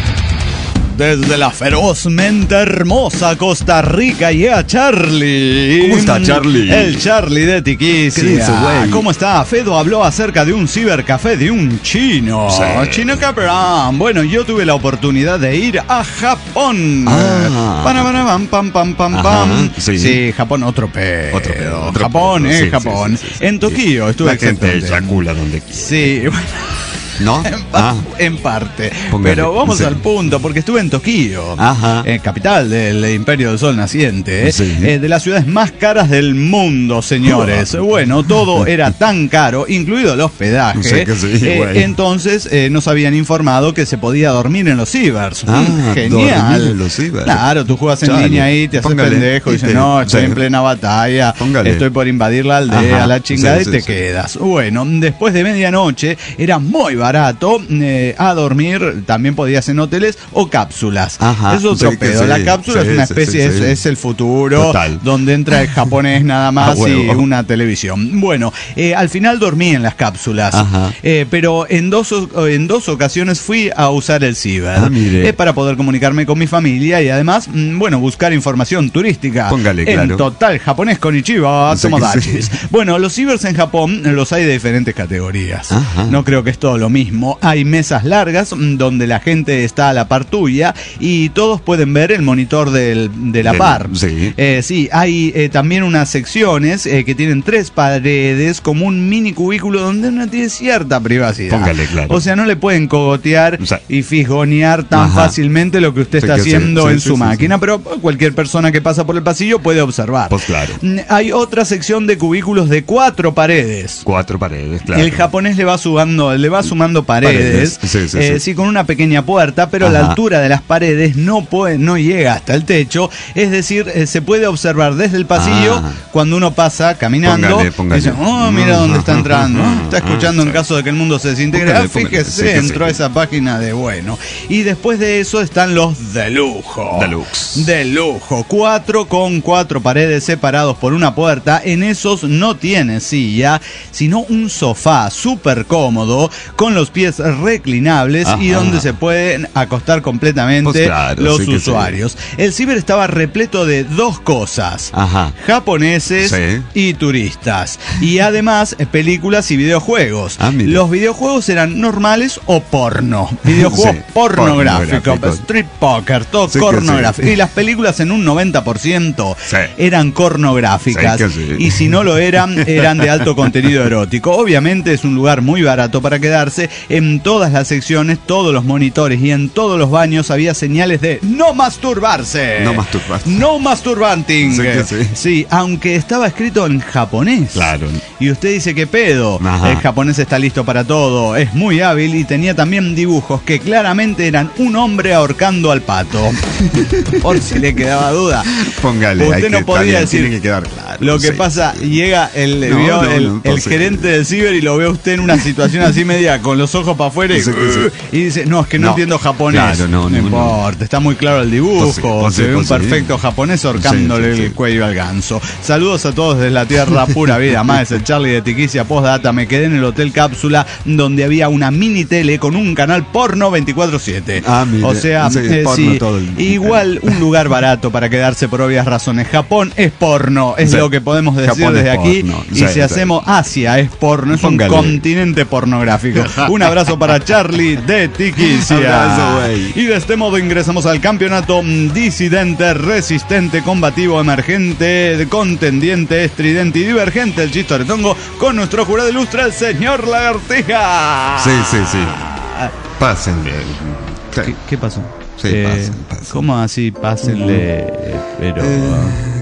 Speaker 3: Desde la ferozmente hermosa Costa Rica llega Charlie.
Speaker 4: ¿Cómo está, Charlie?
Speaker 3: El Charlie de Tiquicia.
Speaker 4: ¿Qué dice, güey?
Speaker 3: ¿Cómo está? Fedo habló acerca de un cibercafé de un chino.
Speaker 4: Sí.
Speaker 3: Chino Caperán. Bueno, yo tuve la oportunidad de ir a Japón.
Speaker 4: Ah.
Speaker 3: Para, para, pam, pam, pam, pam,
Speaker 4: Ajá,
Speaker 3: pam.
Speaker 4: sí.
Speaker 3: Sí, Japón, otro pedo.
Speaker 4: Otro pedo, otro
Speaker 3: Japón,
Speaker 4: pedo.
Speaker 3: eh,
Speaker 4: Sí,
Speaker 3: Japón.
Speaker 4: sí, sí, sí,
Speaker 3: en
Speaker 4: sí.
Speaker 3: Tokio estuve
Speaker 4: La gente
Speaker 3: exactamente.
Speaker 4: eyacula donde quiera.
Speaker 3: Sí, bueno.
Speaker 4: ¿No?
Speaker 3: En, pa-
Speaker 4: Ah.
Speaker 3: en parte.
Speaker 4: Póngale,
Speaker 3: Pero vamos
Speaker 4: sí.
Speaker 3: al punto, porque estuve en Tokio,
Speaker 4: Ajá.
Speaker 3: eh, capital del Imperio del Sol Naciente, eh,
Speaker 4: Sí.
Speaker 3: eh, de las ciudades más caras del mundo, señores. Bueno, todo era tan caro, incluido el hospedaje.
Speaker 4: Sí que sí,
Speaker 3: eh,
Speaker 4: güey.
Speaker 3: entonces eh, nos habían informado que se podía dormir en los cibers.
Speaker 4: Ah,
Speaker 3: Mm, genial.
Speaker 4: dormir en los cibers.
Speaker 3: Claro, tú juegas en
Speaker 4: Chale.
Speaker 3: línea ahí, te haces
Speaker 4: Póngale,
Speaker 3: pendejo y
Speaker 4: y
Speaker 3: dices,
Speaker 4: te-
Speaker 3: no, estoy
Speaker 4: sí.
Speaker 3: en plena batalla,
Speaker 4: Póngale.
Speaker 3: estoy por invadir la aldea,
Speaker 4: Ajá,
Speaker 3: la chingada,
Speaker 4: sí,
Speaker 3: y
Speaker 4: sí,
Speaker 3: te
Speaker 4: sí.
Speaker 3: quedas. Bueno, después de medianoche era muy barato eh, a dormir, también podías en hoteles o cápsulas.
Speaker 4: Ajá,
Speaker 3: Es otro
Speaker 4: sí que
Speaker 3: pedo.
Speaker 4: sí,
Speaker 3: La cápsula
Speaker 4: sí,
Speaker 3: es una
Speaker 4: sí,
Speaker 3: especie,
Speaker 4: sí,
Speaker 3: es,
Speaker 4: sí.
Speaker 3: es el futuro,
Speaker 4: Total.
Speaker 3: donde entra el japonés nada más
Speaker 4: A
Speaker 3: y
Speaker 4: huevo.
Speaker 3: una televisión. Bueno, eh, al final dormí en las cápsulas,
Speaker 4: Ajá.
Speaker 3: eh, pero en dos, o- en dos ocasiones fui a usar el ciber
Speaker 4: Ah, mire.
Speaker 3: eh, para poder comunicarme con mi familia y además, mm, bueno, buscar información turística.
Speaker 4: Póngale,
Speaker 3: en
Speaker 4: claro.
Speaker 3: total japonés con Ichiba,
Speaker 4: Sí que
Speaker 3: Tomodachis.
Speaker 4: sí.
Speaker 3: Bueno, los cibers en Japón los hay de diferentes categorías.
Speaker 4: Ajá.
Speaker 3: No creo que es todo lo mismo. Hay mesas largas mm, donde la gente está a la par tuya y todos pueden ver el monitor del, de la
Speaker 4: Del-
Speaker 3: par.
Speaker 4: sí.
Speaker 3: Eh, sí, hay eh, también unas secciones eh, que tienen tres paredes como un mini cubículo donde uno tiene cierta privacidad.
Speaker 4: Póngale, claro.
Speaker 3: O sea, no le pueden cogotear
Speaker 4: O sea,
Speaker 3: y fisgonear tan
Speaker 4: ajá.
Speaker 3: fácilmente lo que usted
Speaker 4: Sí
Speaker 3: está
Speaker 4: que sí,
Speaker 3: haciendo
Speaker 4: sí,
Speaker 3: en
Speaker 4: sí,
Speaker 3: su
Speaker 4: sí,
Speaker 3: máquina,
Speaker 4: sí.
Speaker 3: pero cualquier persona que pasa por el pasillo puede observar.
Speaker 4: Pues claro.
Speaker 3: Mm, Hay otra sección de cubículos de cuatro paredes.
Speaker 4: Cuatro paredes, claro.
Speaker 3: El japonés le va sumando, le va sumando paredes,
Speaker 4: Paredes, sí, sí,
Speaker 3: eh,
Speaker 4: sí.
Speaker 3: sí, con una pequeña puerta, pero la
Speaker 4: Ajá.
Speaker 3: altura de las paredes no puede, no llega hasta el techo, es decir, eh, se puede observar desde el pasillo
Speaker 4: Ah.
Speaker 3: cuando uno pasa caminando.
Speaker 4: Póngale, póngale.
Speaker 3: Dice, oh, mira dónde está entrando, ¿no? Está escuchando en
Speaker 4: Sí.
Speaker 3: caso de que el mundo se desintegre.
Speaker 4: Póngale,
Speaker 3: Ah,
Speaker 4: póngale.
Speaker 3: fíjese,
Speaker 4: Sí que
Speaker 3: entró
Speaker 4: sí.
Speaker 3: a esa página de bueno. Y después de eso están los de lujo.
Speaker 4: Deluxe.
Speaker 3: De lujo. Cuatro con cuatro paredes separados por una puerta. En esos no tiene silla, sino un sofá súper cómodo, con los pies reclinables y
Speaker 4: Ajá.
Speaker 3: donde se pueden acostar completamente
Speaker 4: Pues claro,
Speaker 3: los
Speaker 4: sí que
Speaker 3: usuarios. El ciber estaba repleto de dos cosas.
Speaker 4: Ajá.
Speaker 3: Japoneses
Speaker 4: Sí.
Speaker 3: y turistas. Y además eh, películas y videojuegos.
Speaker 4: Ah, mire.
Speaker 3: Los videojuegos eran normales o porno. Videojuegos
Speaker 4: Sí,
Speaker 3: pornográficos.
Speaker 4: pornográficos.
Speaker 3: Street poker, todo
Speaker 4: Sí que
Speaker 3: pornográfico.
Speaker 4: sí.
Speaker 3: Y las películas en un noventa por ciento
Speaker 4: Sí.
Speaker 3: eran pornográficas.
Speaker 4: Sí que sí.
Speaker 3: Y si no lo eran, eran de alto contenido erótico. Obviamente es un lugar muy barato para quedarse. En todas las secciones, todos los monitores y en todos los baños había señales de no masturbarse.
Speaker 4: No masturbarse.
Speaker 3: No masturbanting.
Speaker 4: Sí que sí.
Speaker 3: Sí, aunque estaba escrito en japonés.
Speaker 4: Claro.
Speaker 3: Y usted dice, ¿qué pedo?
Speaker 4: Ajá.
Speaker 3: El japonés está listo para todo. Es muy hábil y tenía también dibujos que claramente eran un hombre ahorcando al pato. Por si le quedaba duda.
Speaker 4: Póngale.
Speaker 3: Usted
Speaker 4: hay
Speaker 3: no
Speaker 4: que-
Speaker 3: podía
Speaker 4: también
Speaker 3: decir.
Speaker 4: Tiene que quedar claro.
Speaker 3: Lo que
Speaker 4: sí.
Speaker 3: pasa, llega el,
Speaker 4: No,
Speaker 3: vio
Speaker 4: no,
Speaker 3: el,
Speaker 4: no,
Speaker 3: el
Speaker 4: posible.
Speaker 3: gerente del ciber y lo ve a usted en una situación así media con los ojos para afuera y,
Speaker 4: Sí, sí, sí.
Speaker 3: y dice, no, es que no,
Speaker 4: No.
Speaker 3: entiendo japonés.
Speaker 4: Claro, no, no, no.
Speaker 3: importa, está muy claro el dibujo,
Speaker 4: Pues sí, pues
Speaker 3: se
Speaker 4: sí,
Speaker 3: ve un
Speaker 4: pues sí.
Speaker 3: perfecto japonés ahorcándole
Speaker 4: Sí, sí,
Speaker 3: el
Speaker 4: sí.
Speaker 3: cuello al ganso. Saludos a todos desde la tierra pura vida, más el Charlie de Tiquicia, postdata, me quedé en el Hotel Cápsula donde había una mini tele con un canal porno veinticuatro siete.
Speaker 4: Ah, mire,
Speaker 3: o sea,
Speaker 4: sí,
Speaker 3: eh,
Speaker 4: porno
Speaker 3: sí,
Speaker 4: todo el-
Speaker 3: igual un lugar barato para quedarse por obvias razones. Japón es porno, es
Speaker 4: Sí.
Speaker 3: lo que podemos decir
Speaker 4: Japón es
Speaker 3: desde aquí.
Speaker 4: porno.
Speaker 3: Y
Speaker 4: Sí,
Speaker 3: si
Speaker 4: sí.
Speaker 3: hacemos Asia es porno, es
Speaker 4: Póngale.
Speaker 3: un continente pornográfico. Un abrazo para Charlie de Tiquicia.
Speaker 4: Abrazo, güey.
Speaker 3: Y de este modo ingresamos al campeonato mm, disidente, resistente, combativo, emergente, contendiente, estridente y divergente, el chistoretongo, con nuestro jurado ilustre, el señor Lagartija.
Speaker 4: Sí, sí, sí. Pásenle.
Speaker 3: ¿Qué, qué pasó?
Speaker 4: Sí, pasen, pasen.
Speaker 3: ¿Cómo así? Pásenle. Pero.
Speaker 4: Eh,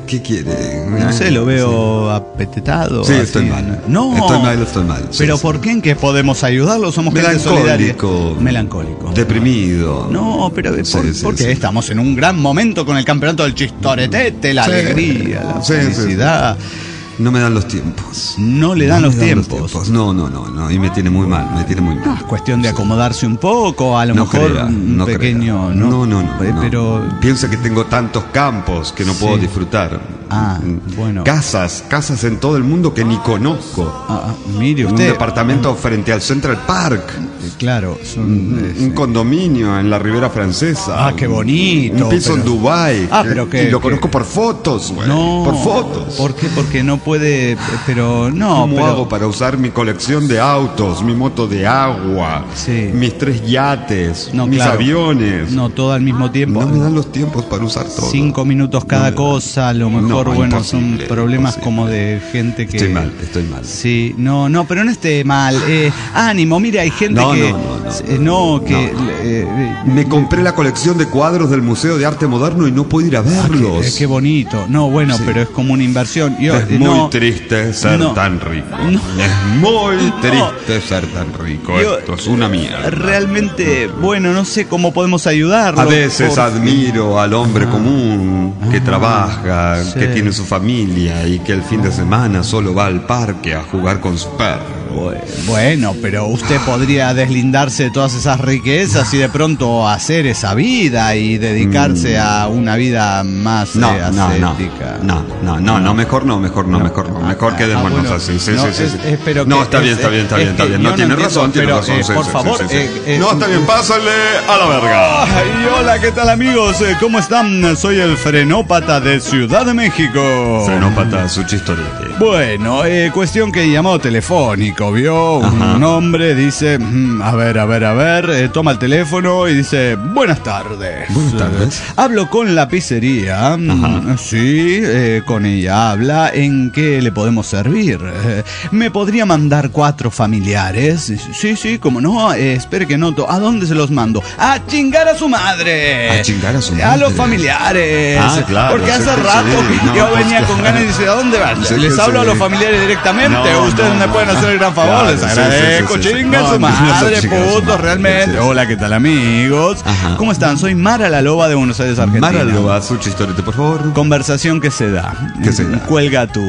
Speaker 4: ¿Qué quiere?
Speaker 3: No sé, lo veo apetetado.
Speaker 4: Sí,
Speaker 3: así.
Speaker 4: estoy mal.
Speaker 3: No.
Speaker 4: Estoy mal, estoy mal. Sí,
Speaker 3: ¿Pero
Speaker 4: sí.
Speaker 3: por qué? ¿En qué podemos ayudarlo? Somos gente solidaria. Melancólico.
Speaker 4: Deprimido.
Speaker 3: No, pero ¿por,
Speaker 4: Sí, sí,
Speaker 3: porque
Speaker 4: sí.
Speaker 3: estamos en un gran momento con el campeonato del chistoretete, la
Speaker 4: Sí.
Speaker 3: alegría, la
Speaker 4: Sí, sí, sí.
Speaker 3: felicidad.
Speaker 4: No me dan los tiempos.
Speaker 3: No le dan
Speaker 4: No
Speaker 3: los
Speaker 4: me
Speaker 3: tiempos.
Speaker 4: No, no, no, no. Y me tiene muy mal, me tiene muy mal.
Speaker 3: No, es cuestión de acomodarse un poco, a lo
Speaker 4: No
Speaker 3: mejor
Speaker 4: crea,
Speaker 3: un
Speaker 4: no
Speaker 3: pequeño,
Speaker 4: crea.
Speaker 3: ¿no?
Speaker 4: No, no, no,
Speaker 3: Eh,
Speaker 4: no.
Speaker 3: Pero
Speaker 4: Piensa que tengo tantos campos que no
Speaker 3: Sí.
Speaker 4: puedo disfrutar.
Speaker 3: Ah, bueno.
Speaker 4: Casas, casas en todo el mundo que ni conozco.
Speaker 3: Ah, ah, mire
Speaker 4: Un
Speaker 3: usted.
Speaker 4: departamento frente al Central Park.
Speaker 3: Eh, Claro, son
Speaker 4: Un,
Speaker 3: eh,
Speaker 4: un
Speaker 3: sí.
Speaker 4: condominio en la Ribera Francesa.
Speaker 3: Ah, qué bonito.
Speaker 4: Un piso
Speaker 3: pero-
Speaker 4: en Dubái.
Speaker 3: Ah, pero que
Speaker 4: Y lo
Speaker 3: que-
Speaker 4: conozco por fotos, güey.
Speaker 3: No,
Speaker 4: Por fotos.
Speaker 3: ¿Por qué? Porque no puede, pero no,
Speaker 4: ¿Cómo
Speaker 3: pero
Speaker 4: hago para usar mi colección de autos, mi moto de agua,
Speaker 3: Sí.
Speaker 4: mis tres yates,
Speaker 3: No,
Speaker 4: mis
Speaker 3: claro.
Speaker 4: aviones?
Speaker 3: no todo al mismo tiempo.
Speaker 4: No me dan los tiempos para usar todo.
Speaker 3: Cinco minutos cada
Speaker 4: No me dan.
Speaker 3: cosa, a lo mejor,
Speaker 4: No,
Speaker 3: bueno,
Speaker 4: imposible,
Speaker 3: son problemas
Speaker 4: imposible.
Speaker 3: como de gente que...
Speaker 4: Estoy mal, estoy mal.
Speaker 3: Sí, no, no, pero no esté mal. Eh, ánimo, mira, hay gente
Speaker 4: No,
Speaker 3: que...
Speaker 4: no, no, no.
Speaker 3: eh, no, que...
Speaker 4: No.
Speaker 3: eh, eh,
Speaker 4: Me compré la colección de cuadros del Museo de Arte Moderno y no puedo ir a verlos.
Speaker 3: eh, qué bonito. No, bueno,
Speaker 4: Sí.
Speaker 3: pero es como una inversión. Yo,
Speaker 4: Es
Speaker 3: eh,
Speaker 4: muy
Speaker 3: no,
Speaker 4: triste ser
Speaker 3: no.
Speaker 4: tan rico.
Speaker 3: No.
Speaker 4: Es muy
Speaker 3: No.
Speaker 4: triste ser tan rico.
Speaker 3: Yo-
Speaker 4: Esto es una mierda.
Speaker 3: Realmente, bueno, no sé cómo podemos ayudarlo.
Speaker 4: A veces
Speaker 3: porque-
Speaker 4: admiro al hombre común que trabaja,
Speaker 3: sí.
Speaker 4: que tiene su familia y que el fin de semana solo va al parque a jugar con su perro.
Speaker 3: Bueno, pero usted podría deslindarse de todas esas riquezas y de pronto hacer esa vida y dedicarse a una vida más
Speaker 4: No,
Speaker 3: eh,
Speaker 4: no, no,
Speaker 3: ascética.
Speaker 4: no, no, no, no, mejor no, mejor no, mejor no, mejor quedémonos
Speaker 3: Ah, bueno,
Speaker 4: así, sí,
Speaker 3: no,
Speaker 4: sí, sí,
Speaker 3: es-
Speaker 4: sí.
Speaker 3: es- pero
Speaker 4: No,
Speaker 3: que
Speaker 4: está bien,
Speaker 3: es-
Speaker 4: está bien, está
Speaker 3: es
Speaker 4: bien, está
Speaker 3: que
Speaker 4: bien,
Speaker 3: yo
Speaker 4: no
Speaker 3: no
Speaker 4: tiene
Speaker 3: entiendo,
Speaker 4: razón, tiene
Speaker 3: pero,
Speaker 4: razón,
Speaker 3: eh,
Speaker 4: sí,
Speaker 3: por
Speaker 4: sí,
Speaker 3: favor,
Speaker 4: sí, sí,
Speaker 3: eh,
Speaker 4: sí.
Speaker 3: eh,
Speaker 4: No, está bien, pásale a la verga.
Speaker 3: Ay, hola, ¿qué tal amigos? Eh, ¿Cómo están? Soy el Frenópata de Ciudad de México.
Speaker 4: Frenópata, su chistorete.
Speaker 3: Bueno, eh, cuestión que llamó telefónico, ¿vio?
Speaker 4: Ajá.
Speaker 3: Un hombre dice, mm, a ver, a ver, a ver, eh, toma el teléfono y dice, buenas tardes.
Speaker 4: Buenas tardes.
Speaker 3: Eh, hablo con la pizzería. Mm,
Speaker 4: Ajá.
Speaker 3: Sí, eh, con ella habla. ¿En qué le podemos servir? Eh, ¿Me podría mandar cuatro familiares? Sí, sí, como no, eh, espere que noto. ¿A dónde se los mando? ¡A chingar a su madre!
Speaker 4: A chingar a su
Speaker 3: A los
Speaker 4: madre.
Speaker 3: familiares.
Speaker 4: Ah, claro,
Speaker 3: Porque
Speaker 4: sí,
Speaker 3: hace
Speaker 4: sí,
Speaker 3: rato
Speaker 4: sí, no,
Speaker 3: yo
Speaker 4: pues
Speaker 3: venía con
Speaker 4: claro.
Speaker 3: ganas y dice, ¿a dónde van?
Speaker 4: Sí,
Speaker 3: Les
Speaker 4: que
Speaker 3: hablo a
Speaker 4: sí.
Speaker 3: los familiares directamente.
Speaker 4: No,
Speaker 3: Ustedes
Speaker 4: no,
Speaker 3: me
Speaker 4: no.
Speaker 3: pueden hacer el gran favor.
Speaker 4: Claro,
Speaker 3: Les
Speaker 4: sí, sí,
Speaker 3: agradezco.
Speaker 4: sí, sí, sí.
Speaker 3: Chingan
Speaker 4: No,
Speaker 3: su
Speaker 4: no, no,
Speaker 3: madre,
Speaker 4: chingan su
Speaker 3: putos,
Speaker 4: madre,
Speaker 3: realmente.
Speaker 4: sí, sí.
Speaker 3: Hola, ¿qué tal, amigos?
Speaker 4: Ajá.
Speaker 3: ¿Cómo están? Soy Mara la Loba de Buenos Aires, Argentina.
Speaker 4: Mara Loba, su chistorete, por favor.
Speaker 3: Conversación que se da.
Speaker 4: ¿Qué se da?
Speaker 3: Cuelga tú.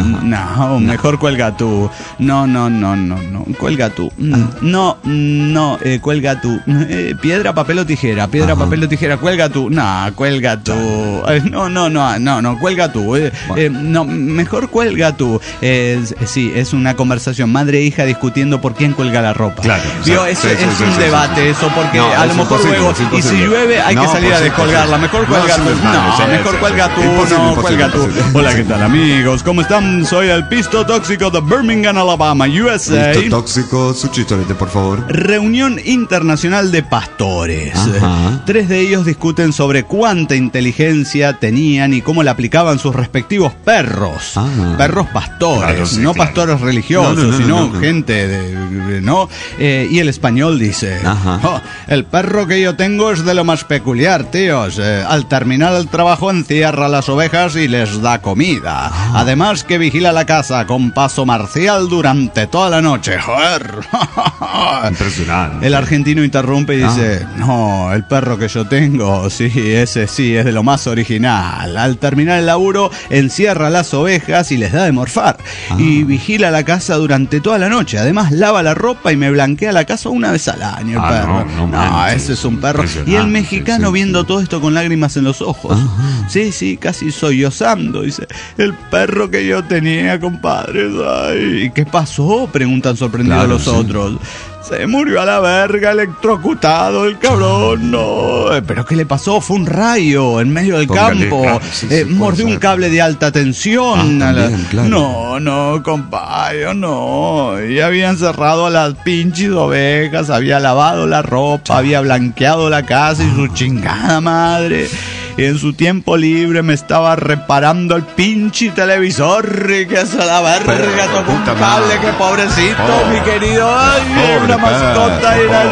Speaker 3: No, mejor cuelga tú. No, no, no, no, no. Cuelga tú. No, no, eh, cuelga tú. Eh, piedra, papel o tijera. Piedra,
Speaker 4: Ajá.
Speaker 3: papel o tijera. Cuelga tú. No, cuelga tú. Eh, no, no, no, no, no, cuelga tú. Eh,
Speaker 4: Bueno.
Speaker 3: eh, no, mejor cuelga tú. Eh, es- sí, es una conversación madre e hija discutiendo por quién cuelga la ropa.
Speaker 4: Claro,
Speaker 3: Vio,
Speaker 4: sí,
Speaker 3: es,
Speaker 4: sí,
Speaker 3: es
Speaker 4: sí, sí,
Speaker 3: un
Speaker 4: sí,
Speaker 3: debate
Speaker 4: sí.
Speaker 3: eso, porque
Speaker 4: No,
Speaker 3: a
Speaker 4: es
Speaker 3: lo mejor
Speaker 4: imposible,
Speaker 3: luego,
Speaker 4: es
Speaker 3: y si
Speaker 4: imposible.
Speaker 3: llueve hay
Speaker 4: No,
Speaker 3: que salir
Speaker 4: pues
Speaker 3: a
Speaker 4: sí,
Speaker 3: descolgarla.
Speaker 4: pues sí.
Speaker 3: Mejor
Speaker 4: No,
Speaker 3: cuelga
Speaker 4: sí,
Speaker 3: tú.
Speaker 4: no,
Speaker 3: No,
Speaker 4: sí,
Speaker 3: mejor
Speaker 4: sí,
Speaker 3: cuelga
Speaker 4: sí.
Speaker 3: tú.
Speaker 4: Imposible,
Speaker 3: No,
Speaker 4: imposible,
Speaker 3: cuelga tú.
Speaker 4: imposible.
Speaker 3: Hola, ¿qué tal, amigos? ¿Cómo están? Soy el Pisto Tóxico de Birmingham, Alabama, U S A.
Speaker 4: Listo, tóxico, su chistorete, por favor.
Speaker 3: Reunión internacional de pastores.
Speaker 4: Ajá.
Speaker 3: Tres de ellos discuten sobre cuánta inteligencia tenían y cómo la aplicaban sus respectivos perros.
Speaker 4: Ah.
Speaker 3: Perros pastores,
Speaker 4: Claro, sí,
Speaker 3: no
Speaker 4: claro.
Speaker 3: pastores religiosos,
Speaker 4: No, no, no,
Speaker 3: sino
Speaker 4: no, no.
Speaker 3: gente de, de- ¿no? Eh, y el español dice,
Speaker 4: Ajá.
Speaker 3: "Oh, el perro que yo tengo es de lo más peculiar, tíos. Eh, al terminar el trabajo encierra las ovejas y les da comida.
Speaker 4: Ah.
Speaker 3: Además que vigila la casa con paso marcial durante toda la noche. Joder.
Speaker 4: Impresionante.
Speaker 3: El argentino interrumpe y dice, no, el perro que yo tengo, sí, ese sí, es de lo más original. Al terminar el laburo, encierra las ovejas y les da de morfar. Y vigila la casa durante toda la noche. Además, lava la ropa y me blanquea la casa una vez al año, el
Speaker 4: Ah,
Speaker 3: perro.
Speaker 4: no, no manches,
Speaker 3: ese es un perro. Y el
Speaker 4: impresionante,
Speaker 3: mexicano
Speaker 4: sí,
Speaker 3: viendo
Speaker 4: sí.
Speaker 3: todo esto con lágrimas en los ojos. Sí, sí, casi sollozando. Dice, el perro que yo tenía, compadre. Ay, ¿y qué pasó? Preguntan sorprendidos
Speaker 4: Claro,
Speaker 3: los
Speaker 4: sí.
Speaker 3: otros. Se murió a la verga, electrocutado el cabrón, no. Eh, ¿Pero qué le pasó? Fue un rayo en medio del
Speaker 4: Póngale,
Speaker 3: campo.
Speaker 4: claro, sí, sí,
Speaker 3: Eh,
Speaker 4: puede
Speaker 3: mordió un
Speaker 4: ser.
Speaker 3: cable de alta tensión.
Speaker 4: Ah,
Speaker 3: a la-
Speaker 4: también, claro.
Speaker 3: No, no, compadre, no. Ya había encerrado a las pinches ovejas, había lavado la ropa, había blanqueado la casa y su chingada madre. Y en su tiempo libre me estaba reparando el pinche televisor y que se la verga
Speaker 4: Pero,
Speaker 3: tocó un
Speaker 4: puta
Speaker 3: cable,
Speaker 4: madre.
Speaker 3: que pobrecito,
Speaker 4: Pobre.
Speaker 3: mi querido. Ay,
Speaker 4: Pobre
Speaker 3: una mascota
Speaker 4: perro,
Speaker 3: y la-
Speaker 4: pobre.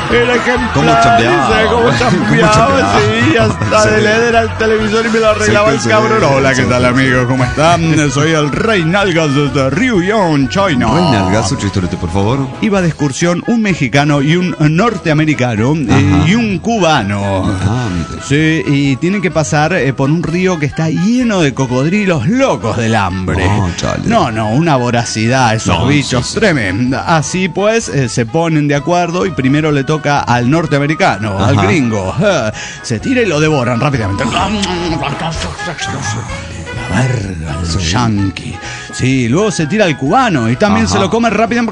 Speaker 3: Era ejemplar.
Speaker 4: ¿Cómo chambeaba?
Speaker 3: ¿Cómo chambeaba? Sí, hasta
Speaker 4: Sí.
Speaker 3: de leer al televisor y me lo arreglaba
Speaker 4: Sí,
Speaker 3: el
Speaker 4: sí,
Speaker 3: cabrón.
Speaker 4: sí.
Speaker 3: Hola, ¿qué
Speaker 4: Sí.
Speaker 3: tal, amigos? ¿Cómo están? Soy el Rey Nalgas desde Ryuyong, China.
Speaker 4: Buen nalgas, otro historiete, por favor.
Speaker 3: Iba de excursión un mexicano y un norteamericano eh,
Speaker 4: Ajá.
Speaker 3: y un cubano.
Speaker 4: Ah, mire.
Speaker 3: Sí, y tienen que pasar eh, por un río que está lleno de cocodrilos locos del hambre.
Speaker 4: No, chale.
Speaker 3: No, no, una voracidad, esos
Speaker 4: No,
Speaker 3: bichos,
Speaker 4: sí, sí.
Speaker 3: tremenda. Así pues, eh, se ponen de acuerdo y primero le toca al norteamericano,
Speaker 4: Ajá.
Speaker 3: al gringo. Eh, se tira y lo devoran rápidamente. La verga, el yankee. Sí, luego se tira al cubano y también
Speaker 4: Ajá.
Speaker 3: se lo come rápidamente.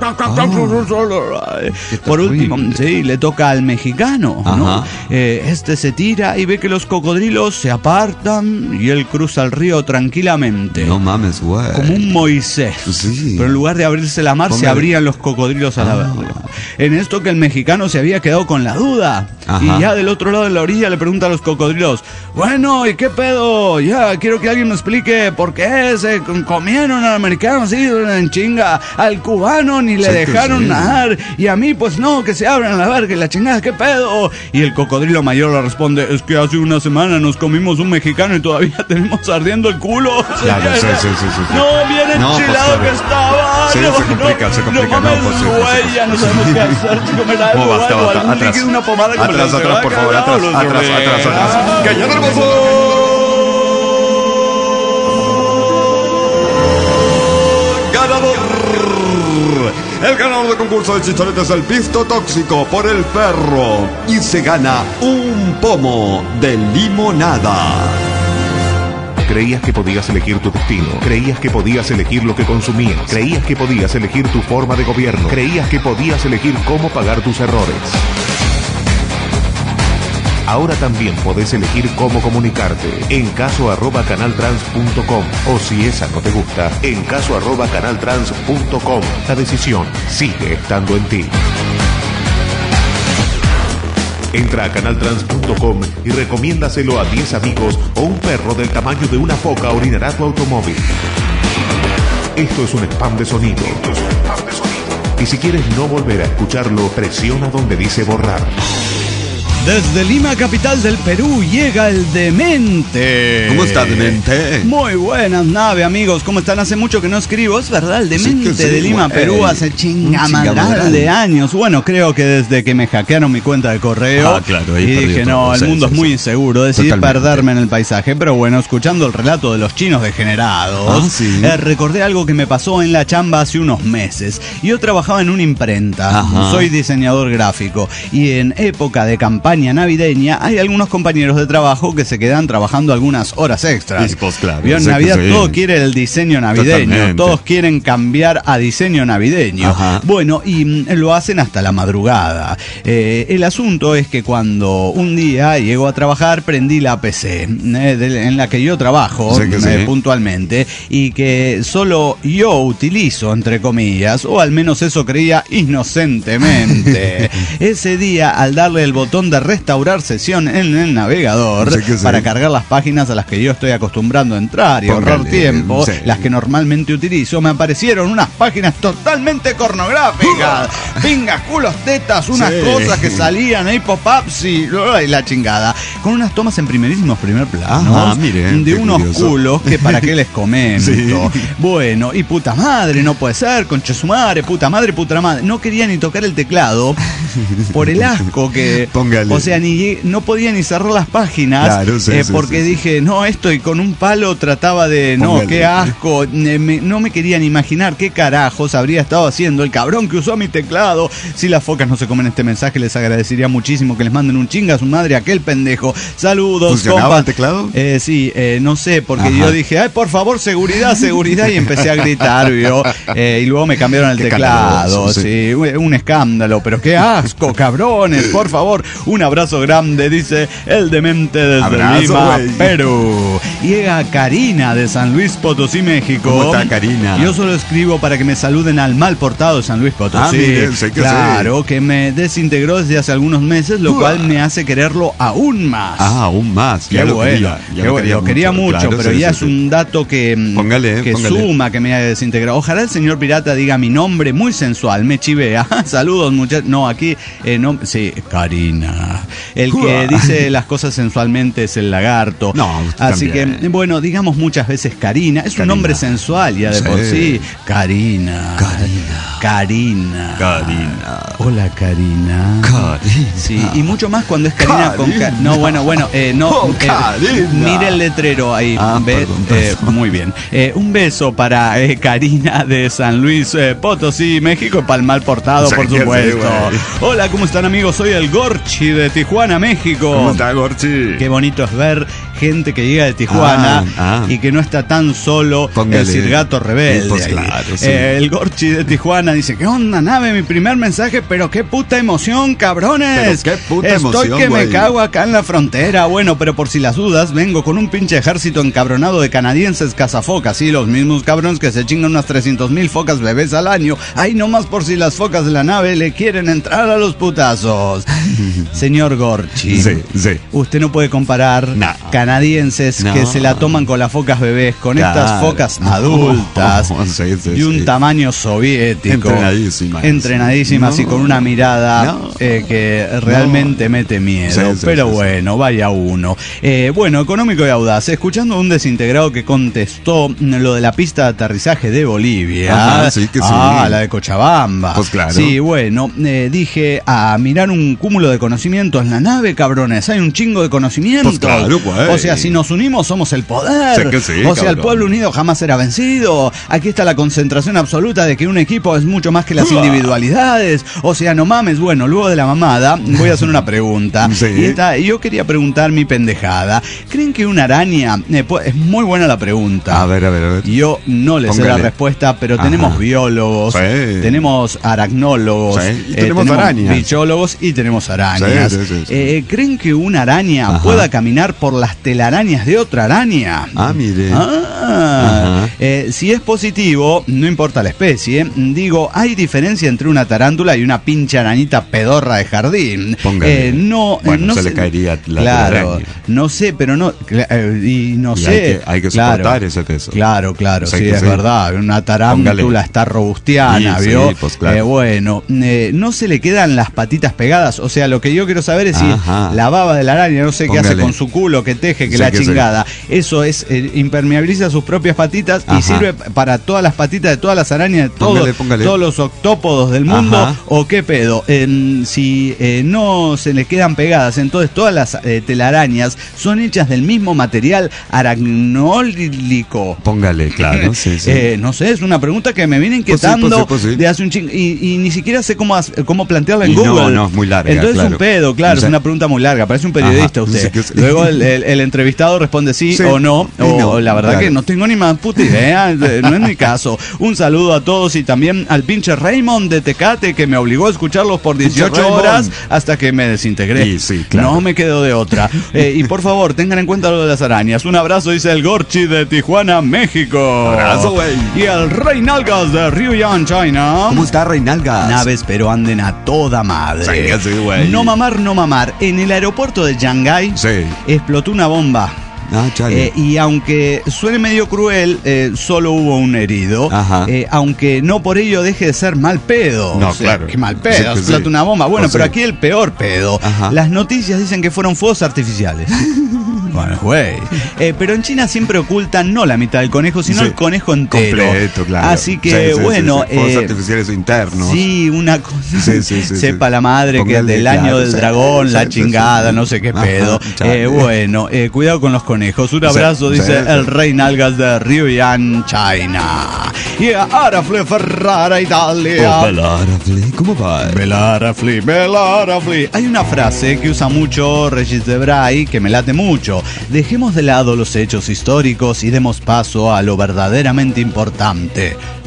Speaker 3: Por último,
Speaker 4: terrible.
Speaker 3: sí, le toca al mexicano, ¿no?
Speaker 4: Ajá.
Speaker 3: Eh, este se tira y ve que los cocodrilos se apartan y él cruza el río tranquilamente.
Speaker 4: No mames, güey.
Speaker 3: Como un Moisés.
Speaker 4: Sí.
Speaker 3: Pero en lugar de abrirse la mar, se
Speaker 4: Póngale.
Speaker 3: abrían los cocodrilos a la
Speaker 4: Ah.
Speaker 3: verga. En esto que el mexicano se había quedado con la duda.
Speaker 4: Ajá.
Speaker 3: Y ya del otro lado de la orilla le pregunta a los cocodrilos: bueno, ¿y qué pedo? Ya, quiero que alguien me explique por qué se comieron al americano así en chinga. Al cubano ni le
Speaker 4: Sí, que
Speaker 3: dejaron
Speaker 4: sí.
Speaker 3: nadar. Y a mí, pues no, que se abran la verga y la chingada, ¿qué pedo? Y el cocodrilo mayor le responde: es que hace una semana nos comimos un mexicano y todavía tenemos ardiendo el culo.
Speaker 4: Claro, sí, sí, sí, sí, sí.
Speaker 3: No, bien
Speaker 4: No, pues,
Speaker 3: enchilado
Speaker 4: claro.
Speaker 3: que estaba.
Speaker 4: Sí,
Speaker 3: no,
Speaker 4: se complica,
Speaker 3: no,
Speaker 4: se complica,
Speaker 3: No,
Speaker 4: no,
Speaker 3: mames,
Speaker 4: pues, sí,
Speaker 3: güey,
Speaker 4: sí, sí.
Speaker 3: ya no sabemos qué hacer. Si comer algo,
Speaker 4: No, basta,
Speaker 3: algo,
Speaker 4: basta,
Speaker 3: algún
Speaker 4: atrás.
Speaker 3: líquido, una pomada como
Speaker 4: Atrás,
Speaker 3: la
Speaker 4: atrás, por favor, atrás,
Speaker 3: Diablos,
Speaker 4: atrás,
Speaker 3: hombre.
Speaker 4: atrás, atrás. ¡Que ya tenemos ganador! El ganador del concurso de chichoretes es el Pisto Tóxico por el Perro. Y se gana un pomo de limonada.
Speaker 2: Creías que podías elegir tu destino. Creías que podías elegir lo que consumías. Creías que podías elegir tu forma de gobierno. Creías que podías elegir cómo pagar tus errores. Ahora también podés elegir cómo comunicarte. En caso arroba canaltrans punto com. O si esa no te gusta, en caso arroba canaltrans punto com. La decisión sigue estando en ti. Entra a canaltrans punto com y recomiéndaselo a diez amigos o un perro del tamaño de una foca orinará tu automóvil. Esto es un spam de sonido. Esto es un spam de sonido. Y si quieres no volver a escucharlo, presiona donde dice borrar.
Speaker 3: Desde Lima, capital del Perú, llega el Demente.
Speaker 4: ¿Cómo está, Demente?
Speaker 3: Muy buenas, nave, amigos. ¿Cómo están? Hace mucho que no escribo, es verdad. El Demente
Speaker 4: Sí que sí,
Speaker 3: de Lima,
Speaker 4: güey.
Speaker 3: Perú, hace chingamadral
Speaker 4: chingamadral.
Speaker 3: de años. Bueno, creo que desde que me hackearon mi cuenta de correo.
Speaker 4: Ah, claro, ahí
Speaker 3: y
Speaker 4: perdió
Speaker 3: dije,
Speaker 4: todo.
Speaker 3: no, el
Speaker 4: Sí,
Speaker 3: mundo
Speaker 4: sí,
Speaker 3: es muy
Speaker 4: sí.
Speaker 3: inseguro. Decidí
Speaker 4: Totalmente.
Speaker 3: perderme en el paisaje. Pero bueno, escuchando el relato de los chinos degenerados,
Speaker 4: Ah, sí.
Speaker 3: eh, recordé algo que me pasó en la chamba hace unos meses. Yo trabajaba en una imprenta.
Speaker 4: Ajá.
Speaker 3: Soy diseñador gráfico. Y en época de campaña navideña hay algunos compañeros de trabajo que se quedan trabajando algunas horas extras.
Speaker 4: Y, pues, claro,
Speaker 3: Vio, en
Speaker 4: sé que
Speaker 3: Navidad
Speaker 4: sí.
Speaker 3: todo quiere el diseño navideño.
Speaker 4: Totalmente.
Speaker 3: Todos quieren cambiar a diseño navideño.
Speaker 4: Ajá.
Speaker 3: Bueno, y mm, lo hacen hasta la madrugada. Eh, el asunto es que cuando un día llego a trabajar, prendí la P C eh, de- en la que yo trabajo
Speaker 4: Sí que sí.
Speaker 3: eh, puntualmente y que solo yo utilizo, entre comillas, o al menos eso creía inocentemente. Ese día, al darle el botón de restaurar sesión en el navegador
Speaker 4: Sí que sí.
Speaker 3: para cargar las páginas a las que yo estoy acostumbrando a entrar y ahorrar
Speaker 4: Póngale,
Speaker 3: tiempo,
Speaker 4: sí.
Speaker 3: las que normalmente utilizo, me aparecieron unas páginas totalmente pornográficas. Pingas, culos, tetas, unas
Speaker 4: Sí.
Speaker 3: cosas que salían ahí, pop-ups y, y la chingada. Con unas tomas en primerísimos primer plano
Speaker 4: Ajá, mire,
Speaker 3: de
Speaker 4: qué
Speaker 3: unos
Speaker 4: curioso.
Speaker 3: culos que para qué les comento.
Speaker 4: Sí.
Speaker 3: Bueno, y puta madre, no puede ser, conche su madre, puta madre, puta madre. No quería ni tocar el teclado por el asco que...
Speaker 4: Póngale.
Speaker 3: O sea, ni no podía ni cerrar las páginas
Speaker 4: Claro, sí,
Speaker 3: eh,
Speaker 4: sí,
Speaker 3: porque
Speaker 4: sí, sí.
Speaker 3: dije, no, esto y con un palo trataba de, no,
Speaker 4: Póngale.
Speaker 3: qué asco, ne- me- no me quería ni imaginar qué carajos habría estado haciendo el cabrón que usó mi teclado. Si las focas no se comen este mensaje, les agradecería muchísimo que les manden un chinga a su madre a aquel pendejo. Saludos,
Speaker 4: ¿Funcionaba
Speaker 3: compa.
Speaker 4: el teclado?
Speaker 3: Eh, sí, eh, no sé, porque
Speaker 4: Ajá.
Speaker 3: yo dije, ay, por favor, seguridad, seguridad, y empecé a gritar, ¿vio? Eh, y luego me cambiaron el
Speaker 4: Qué
Speaker 3: teclado,
Speaker 4: escandaloso,
Speaker 3: sí, un, un escándalo, pero qué asco, cabrones, por favor, una abrazo grande, dice el demente desde
Speaker 4: Abrazo,
Speaker 3: Lima,
Speaker 4: güey.
Speaker 3: Perú. Llega Karina de San Luis Potosí, México.
Speaker 4: ¿Cómo está, Karina?
Speaker 3: Yo solo escribo para que me saluden al mal portado de San Luis Potosí.
Speaker 4: Ah, miren, sé que
Speaker 3: claro,
Speaker 4: sí.
Speaker 3: que me desintegró desde hace algunos meses, lo
Speaker 4: Uah.
Speaker 3: cual me hace quererlo aún más.
Speaker 4: Ah, aún más.
Speaker 3: Qué
Speaker 4: Ya lo
Speaker 3: bueno,
Speaker 4: quería, ya
Speaker 3: qué bueno, lo quería mucho,
Speaker 4: claro,
Speaker 3: pero
Speaker 4: sí,
Speaker 3: ya
Speaker 4: sí,
Speaker 3: es
Speaker 4: sí.
Speaker 3: un dato que, mm,
Speaker 4: Póngale,
Speaker 3: que
Speaker 4: póngale.
Speaker 3: suma, que me haya desintegrado. Ojalá el señor pirata diga mi nombre muy sensual, me chivea. Saludos, muchachos. No, aquí, eh, no, sí, Karina. El que
Speaker 4: Uah.
Speaker 3: dice las cosas sensualmente es el lagarto.
Speaker 4: No, usted
Speaker 3: Así
Speaker 4: también.
Speaker 3: que, bueno, digamos muchas veces Karina. Es
Speaker 4: Karina.
Speaker 3: un nombre sensual ya de
Speaker 4: Sí.
Speaker 3: por sí. Karina.
Speaker 4: Karina.
Speaker 3: Karina.
Speaker 4: Karina.
Speaker 3: Hola, Karina.
Speaker 4: Karina.
Speaker 3: Sí, y mucho más cuando es Karina, con
Speaker 4: Karina.
Speaker 3: Ka- No, bueno, bueno, eh, no.
Speaker 4: Oh,
Speaker 3: eh,
Speaker 4: Karina.
Speaker 3: mire el letrero ahí.
Speaker 4: Ah,
Speaker 3: ve-
Speaker 4: perdón,
Speaker 3: eh,
Speaker 4: perdón.
Speaker 3: muy bien. Eh, un beso para eh, Karina de San Luis eh, Potosí, México, y para el mal portado,
Speaker 4: Sí,
Speaker 3: por
Speaker 4: sí,
Speaker 3: supuesto.
Speaker 4: güey.
Speaker 3: Hola, ¿cómo están, amigos? Soy el Gorchi de Tijuana, México.
Speaker 4: ¿Cómo está, Gorchi?
Speaker 3: Qué bonito es ver gente que llega de Tijuana
Speaker 4: Ah, ah.
Speaker 3: y que no está tan solo.
Speaker 4: Póngale.
Speaker 3: El Cirgato rebelde.
Speaker 4: Pues
Speaker 3: ahí.
Speaker 4: claro, sí.
Speaker 3: Eh, el Gorchi de Tijuana dice: ¿qué onda, nave? Mi primer mensaje, pero qué puta emoción, cabrones.
Speaker 4: Pero qué puta
Speaker 3: Estoy
Speaker 4: emoción,
Speaker 3: que me
Speaker 4: güey.
Speaker 3: cago acá en la frontera. Bueno, pero por si las dudas, vengo con un pinche ejército encabronado de canadienses cazafocas. Sí, los mismos cabrones que se chingan unas trescientos mil focas bebés al año. Ahí nomás por si las focas de la nave le quieren entrar a los putazos. Señor Gorchi.
Speaker 4: Sí, sí.
Speaker 3: Usted no puede comparar
Speaker 4: No.
Speaker 3: canadienses
Speaker 4: No.
Speaker 3: que se la toman con las focas bebés con
Speaker 4: Claro.
Speaker 3: estas focas
Speaker 4: No.
Speaker 3: adultas
Speaker 4: Sí, sí,
Speaker 3: de un
Speaker 4: sí.
Speaker 3: tamaño soviético.
Speaker 4: Entrenadísimas.
Speaker 3: Entrenadísimas y
Speaker 4: No.
Speaker 3: con una mirada
Speaker 4: No.
Speaker 3: eh, que realmente mete miedo.
Speaker 4: Sí, sí,
Speaker 3: pero
Speaker 4: sí, sí.
Speaker 3: bueno, vaya uno. Eh, bueno, económico y audaz. Escuchando a un desintegrado que contestó lo de la pista de aterrizaje de Bolivia.
Speaker 4: Ajá, sí que sí.
Speaker 3: Ah, la de Cochabamba.
Speaker 4: Pues claro.
Speaker 3: Sí, bueno, eh, dije a mirar un cúmulo de conocimientos en la nave, cabrones. Hay un chingo de conocimientos.
Speaker 4: Pues claro, güey.
Speaker 3: O sea, si nos unimos somos el poder.
Speaker 4: Sé que sí,
Speaker 3: o sea, el
Speaker 4: cabrón.
Speaker 3: pueblo unido jamás será vencido. Aquí está la concentración absoluta de que un equipo es mucho más que las individualidades. O sea, no mames. Bueno, luego de la mamada, voy a hacer una pregunta.
Speaker 4: Sí.
Speaker 3: Y esta, yo quería preguntar mi pendejada. ¿Creen que una araña... eh, pu- es muy buena la pregunta.
Speaker 4: A ver, a ver, a ver.
Speaker 3: Yo no le sé la
Speaker 4: Póngale.
Speaker 3: respuesta, pero
Speaker 4: Ajá.
Speaker 3: tenemos biólogos,
Speaker 4: Sí.
Speaker 3: tenemos aracnólogos,
Speaker 4: Sí, y tenemos arañas.
Speaker 3: bichólogos y tenemos arañas.
Speaker 4: Sí, sí, sí, sí.
Speaker 3: Eh, ¿Creen que una araña
Speaker 4: Ajá.
Speaker 3: pueda caminar por las telarañas de otra araña?
Speaker 4: Ah, mire.
Speaker 3: Ah,
Speaker 4: Ajá.
Speaker 3: eh, si es positivo, no importa la especie, digo, hay diferencia entre una tarántula y una pinche arañita pedorra de jardín.
Speaker 4: Póngale.
Speaker 3: Eh, no, eh,
Speaker 4: Bueno,
Speaker 3: no
Speaker 4: se
Speaker 3: sé-
Speaker 4: le caería la
Speaker 3: Claro,
Speaker 4: telaraña.
Speaker 3: no sé, pero no, cla- eh, y no
Speaker 4: Y
Speaker 3: sé.
Speaker 4: hay que- hay que
Speaker 3: claro,
Speaker 4: soportar ese peso.
Speaker 3: Claro, claro,
Speaker 4: O sea
Speaker 3: sí,
Speaker 4: que
Speaker 3: es
Speaker 4: sí.
Speaker 3: verdad. Una tarántula
Speaker 4: Póngale.
Speaker 3: está robustiana,
Speaker 4: Sí,
Speaker 3: ¿vio?
Speaker 4: sí, pues claro.
Speaker 3: Eh, bueno, eh, no se le quedan las patitas pegadas. O sea, lo que yo quiero saber es
Speaker 4: Ajá.
Speaker 3: si la baba de la araña, no sé qué hace
Speaker 4: Póngale.
Speaker 3: con su culo, que teje, que
Speaker 4: Sí,
Speaker 3: la
Speaker 4: que sí.
Speaker 3: chingada. Eso es, eh, impermeabiliza sus propias patitas
Speaker 4: Ajá.
Speaker 3: y sirve para todas las patitas de todas las arañas, de todo-
Speaker 4: Póngale, póngale.
Speaker 3: todos los octópodos del mundo.
Speaker 4: Ajá.
Speaker 3: ¿O qué pedo? En- si eh, no se le quedan pegadas, entonces todas las eh, telarañas son hechas del mismo material aracnólico.
Speaker 4: Póngale, claro, sí, sí.
Speaker 3: Eh, no sé, es una pregunta que me viene
Speaker 4: Pues sí,
Speaker 3: inquietando
Speaker 4: pues sí, pues sí.
Speaker 3: de hace un ching y, y ni siquiera sé cómo, hac- cómo plantearla en
Speaker 4: Y no,
Speaker 3: Google.
Speaker 4: no, es muy larga,
Speaker 3: Entonces es
Speaker 4: claro.
Speaker 3: un pedo, claro,
Speaker 4: O sea-
Speaker 3: es una pregunta muy larga. Parece un periodista
Speaker 4: Ajá,
Speaker 3: usted.
Speaker 4: sí que sí.
Speaker 3: Luego el, el- el entrevistado responde sí,
Speaker 4: Sí,
Speaker 3: o no,
Speaker 4: y
Speaker 3: o
Speaker 4: no,
Speaker 3: la verdad
Speaker 4: claro.
Speaker 3: que no tengo ni más puta idea, eh, no es mi caso. Un saludo a todos y también al pinche Raymond de Tecate que me obligó a escucharlos por dieciocho
Speaker 4: Raymond.
Speaker 3: horas hasta que me desintegré.
Speaker 4: Y sí, claro.
Speaker 3: No me quedo de otra. Eh, y por favor, tengan en cuenta lo de las arañas. Un abrazo, dice el Gorchi de Tijuana, México.
Speaker 4: Abrazo, güey.
Speaker 3: Y el Rey Nalgas de Ryuyan, China.
Speaker 4: ¿Cómo está, Reinalgas?
Speaker 3: Naves, pero anden a toda madre.
Speaker 4: Sí, que sí, güey.
Speaker 3: No mamar, no mamar. En el aeropuerto de Shanghái
Speaker 4: Sí.
Speaker 3: explotó una bomba.
Speaker 4: Ah, chale.
Speaker 3: Eh, y aunque suene medio cruel, eh, solo hubo un herido.
Speaker 4: Ajá.
Speaker 3: Eh, aunque no por ello deje de ser mal pedo.
Speaker 4: No,
Speaker 3: O sea,
Speaker 4: claro.
Speaker 3: Qué mal
Speaker 4: Sí,
Speaker 3: pedo,
Speaker 4: que
Speaker 3: explota
Speaker 4: sí.
Speaker 3: una bomba. Bueno,
Speaker 4: Pues
Speaker 3: pero
Speaker 4: sí.
Speaker 3: aquí el peor pedo.
Speaker 4: Ajá.
Speaker 3: Las noticias dicen que fueron fuegos artificiales. Bueno, güey. Eh, pero en China siempre ocultan no la mitad del conejo, sino
Speaker 4: Sí.
Speaker 3: el conejo entero.
Speaker 4: Completo, claro.
Speaker 3: Así que,
Speaker 4: Sí, sí,
Speaker 3: bueno.
Speaker 4: sí, sí. Fuegos
Speaker 3: eh,
Speaker 4: artificiales internos.
Speaker 3: Sí, una cosa.
Speaker 4: Sí, sí, sí,
Speaker 3: Sepa
Speaker 4: sí.
Speaker 3: la madre que
Speaker 4: Póngale,
Speaker 3: del
Speaker 4: claro,
Speaker 3: año del
Speaker 4: sí,
Speaker 3: dragón,
Speaker 4: sí,
Speaker 3: la
Speaker 4: sí,
Speaker 3: chingada,
Speaker 4: sí.
Speaker 3: no sé qué
Speaker 4: Ajá,
Speaker 3: pedo.
Speaker 4: chale.
Speaker 3: Eh, bueno, eh, cuidado con los conejos. Un abrazo,
Speaker 4: Sí,
Speaker 3: dice
Speaker 4: sí,
Speaker 3: el
Speaker 4: sí.
Speaker 3: rey Nalgas de Ryuyan, China. Y ahora fue Ferrara, Italia.
Speaker 4: Oh, Belarafle, ¿cómo va?
Speaker 3: Belarafli, Belarafli. Hay una frase que usa mucho Regis Debray que me late mucho. Dejemos de lado los hechos históricos y demos paso a lo verdaderamente importante.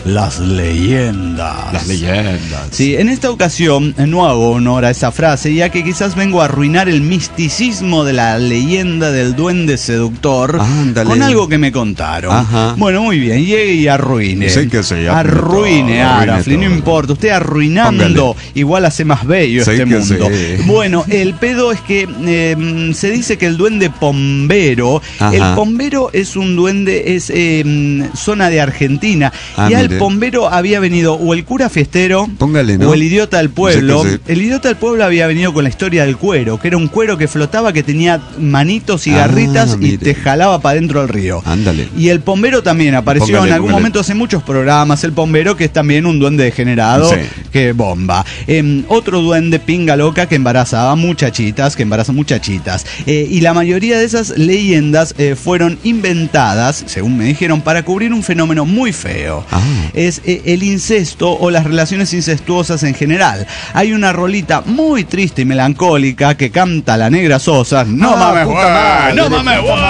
Speaker 3: las leyendas.
Speaker 4: Las leyendas.
Speaker 3: Sí, en esta ocasión no hago honor a esa frase, ya que quizás vengo a arruinar el misticismo de la leyenda del duende seductor.
Speaker 4: Ándale.
Speaker 3: Con algo que me contaron.
Speaker 4: Ajá.
Speaker 3: Bueno, muy bien, llegue y arruine.
Speaker 4: Sí que sí,
Speaker 3: arruine, Arafli, no importa. Usted arruinando,
Speaker 4: Póngale.
Speaker 3: igual hace más bello
Speaker 4: Sí
Speaker 3: este
Speaker 4: que
Speaker 3: mundo.
Speaker 4: sí.
Speaker 3: Bueno, el pedo es que eh, se dice que el duende pombero,
Speaker 4: Ajá.
Speaker 3: el pombero es un duende, es eh, zona de Argentina.
Speaker 4: Ah,
Speaker 3: y al
Speaker 4: mire.
Speaker 3: pombero había venido o el cura fiestero,
Speaker 4: Póngale, ¿no?
Speaker 3: o el idiota del pueblo.
Speaker 4: Sí que sí.
Speaker 3: El idiota del pueblo había venido con la historia del cuero, que era un cuero que flotaba, que tenía manitos y
Speaker 4: Ah,
Speaker 3: garritas y
Speaker 4: mire.
Speaker 3: te jalaba para dentro del río.
Speaker 4: Ándale.
Speaker 3: Y el pombero también apareció
Speaker 4: Póngale,
Speaker 3: en algún
Speaker 4: póngale.
Speaker 3: momento hace muchos programas. El pombero, que es también un duende degenerado,
Speaker 4: Sí.
Speaker 3: que bomba. Eh, otro duende pinga loca que embarazaba muchachitas, que embaraza muchachitas. Eh, y la mayoría de esas leyendas eh, fueron inventadas, según me dijeron, para cubrir un fenómeno muy feo.
Speaker 4: Ah.
Speaker 3: Es eh, el incesto o las relaciones incestuosas en general. Hay una rolita muy triste y melancólica que canta la Negra Sosa. No
Speaker 4: Ah,
Speaker 3: mames,
Speaker 4: puta
Speaker 3: güey,
Speaker 4: madre,
Speaker 3: no
Speaker 4: puta
Speaker 3: mames, güey.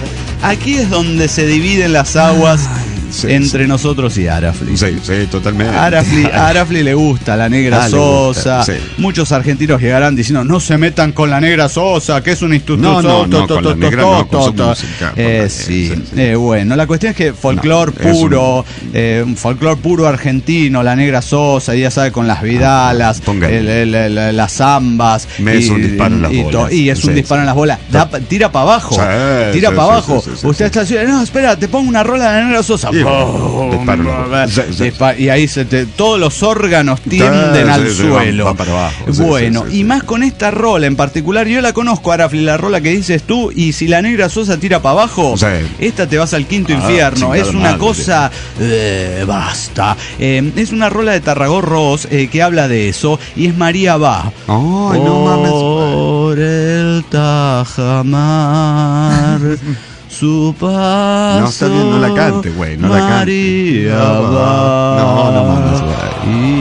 Speaker 3: Aquí es donde se dividen las aguas
Speaker 4: sí,
Speaker 3: entre
Speaker 4: sí.
Speaker 3: nosotros y Arafli.
Speaker 4: Sí, sí, totalmente.
Speaker 3: A Arafli, a Arafli le gusta la Negra
Speaker 4: Ah, le
Speaker 3: Sosa.
Speaker 4: gusta, sí.
Speaker 3: Muchos argentinos llegarán diciendo: no se metan con la Negra Sosa, que es un instituto.
Speaker 4: No, no, no, con la negra no, con su música,
Speaker 3: Eh,
Speaker 4: con la-
Speaker 3: sí,
Speaker 4: sí, sí.
Speaker 3: Eh, bueno, la cuestión es que folclor
Speaker 4: No, es
Speaker 3: puro, eh, un folclor puro argentino, la Negra Sosa, ya sabe, con las vidalas,
Speaker 4: Póngale.
Speaker 3: el- el- el- las zambas.
Speaker 4: Me es un disparo en las
Speaker 3: y
Speaker 4: bolas.
Speaker 3: to- Y es un
Speaker 4: Sí,
Speaker 3: disparo
Speaker 4: sí.
Speaker 3: en las bolas. Da pa- tira para abajo.
Speaker 4: Sí,
Speaker 3: tira
Speaker 4: sí,
Speaker 3: para
Speaker 4: sí,
Speaker 3: abajo.
Speaker 4: sí, sí, sí,
Speaker 3: Usted
Speaker 4: sí.
Speaker 3: está diciendo: no, espera, te pongo una rola de la Negra Sosa.
Speaker 4: Y,
Speaker 3: ¡Pum!
Speaker 4: disparo en las bolas. Sí, sí.
Speaker 3: Dispa- Y ahí se te- todos los órganos tienden
Speaker 4: Sí,
Speaker 3: al
Speaker 4: sí, sí,
Speaker 3: suelo.
Speaker 4: van- van para abajo. Sí,
Speaker 3: Bueno,
Speaker 4: sí, sí,
Speaker 3: y
Speaker 4: sí.
Speaker 3: más con esta rola en particular, yo la conozco, Arafli, la rola que dices tú, y si la Negra Sosa tira para abajo,
Speaker 4: Sí.
Speaker 3: esta te vas al quinto
Speaker 4: Ah,
Speaker 3: infierno.
Speaker 4: chingada
Speaker 3: Es una
Speaker 4: madre.
Speaker 3: cosa... eh, basta. Eh, es una rola de Tarragó Ross eh, que habla de eso, y es María Va.
Speaker 4: Ay, no mames.
Speaker 3: Por el Tajamar. Su paso.
Speaker 4: No, está bien, no la cante, güey, no la cante.
Speaker 3: María
Speaker 4: No,
Speaker 3: va.
Speaker 4: no, no mames, güey.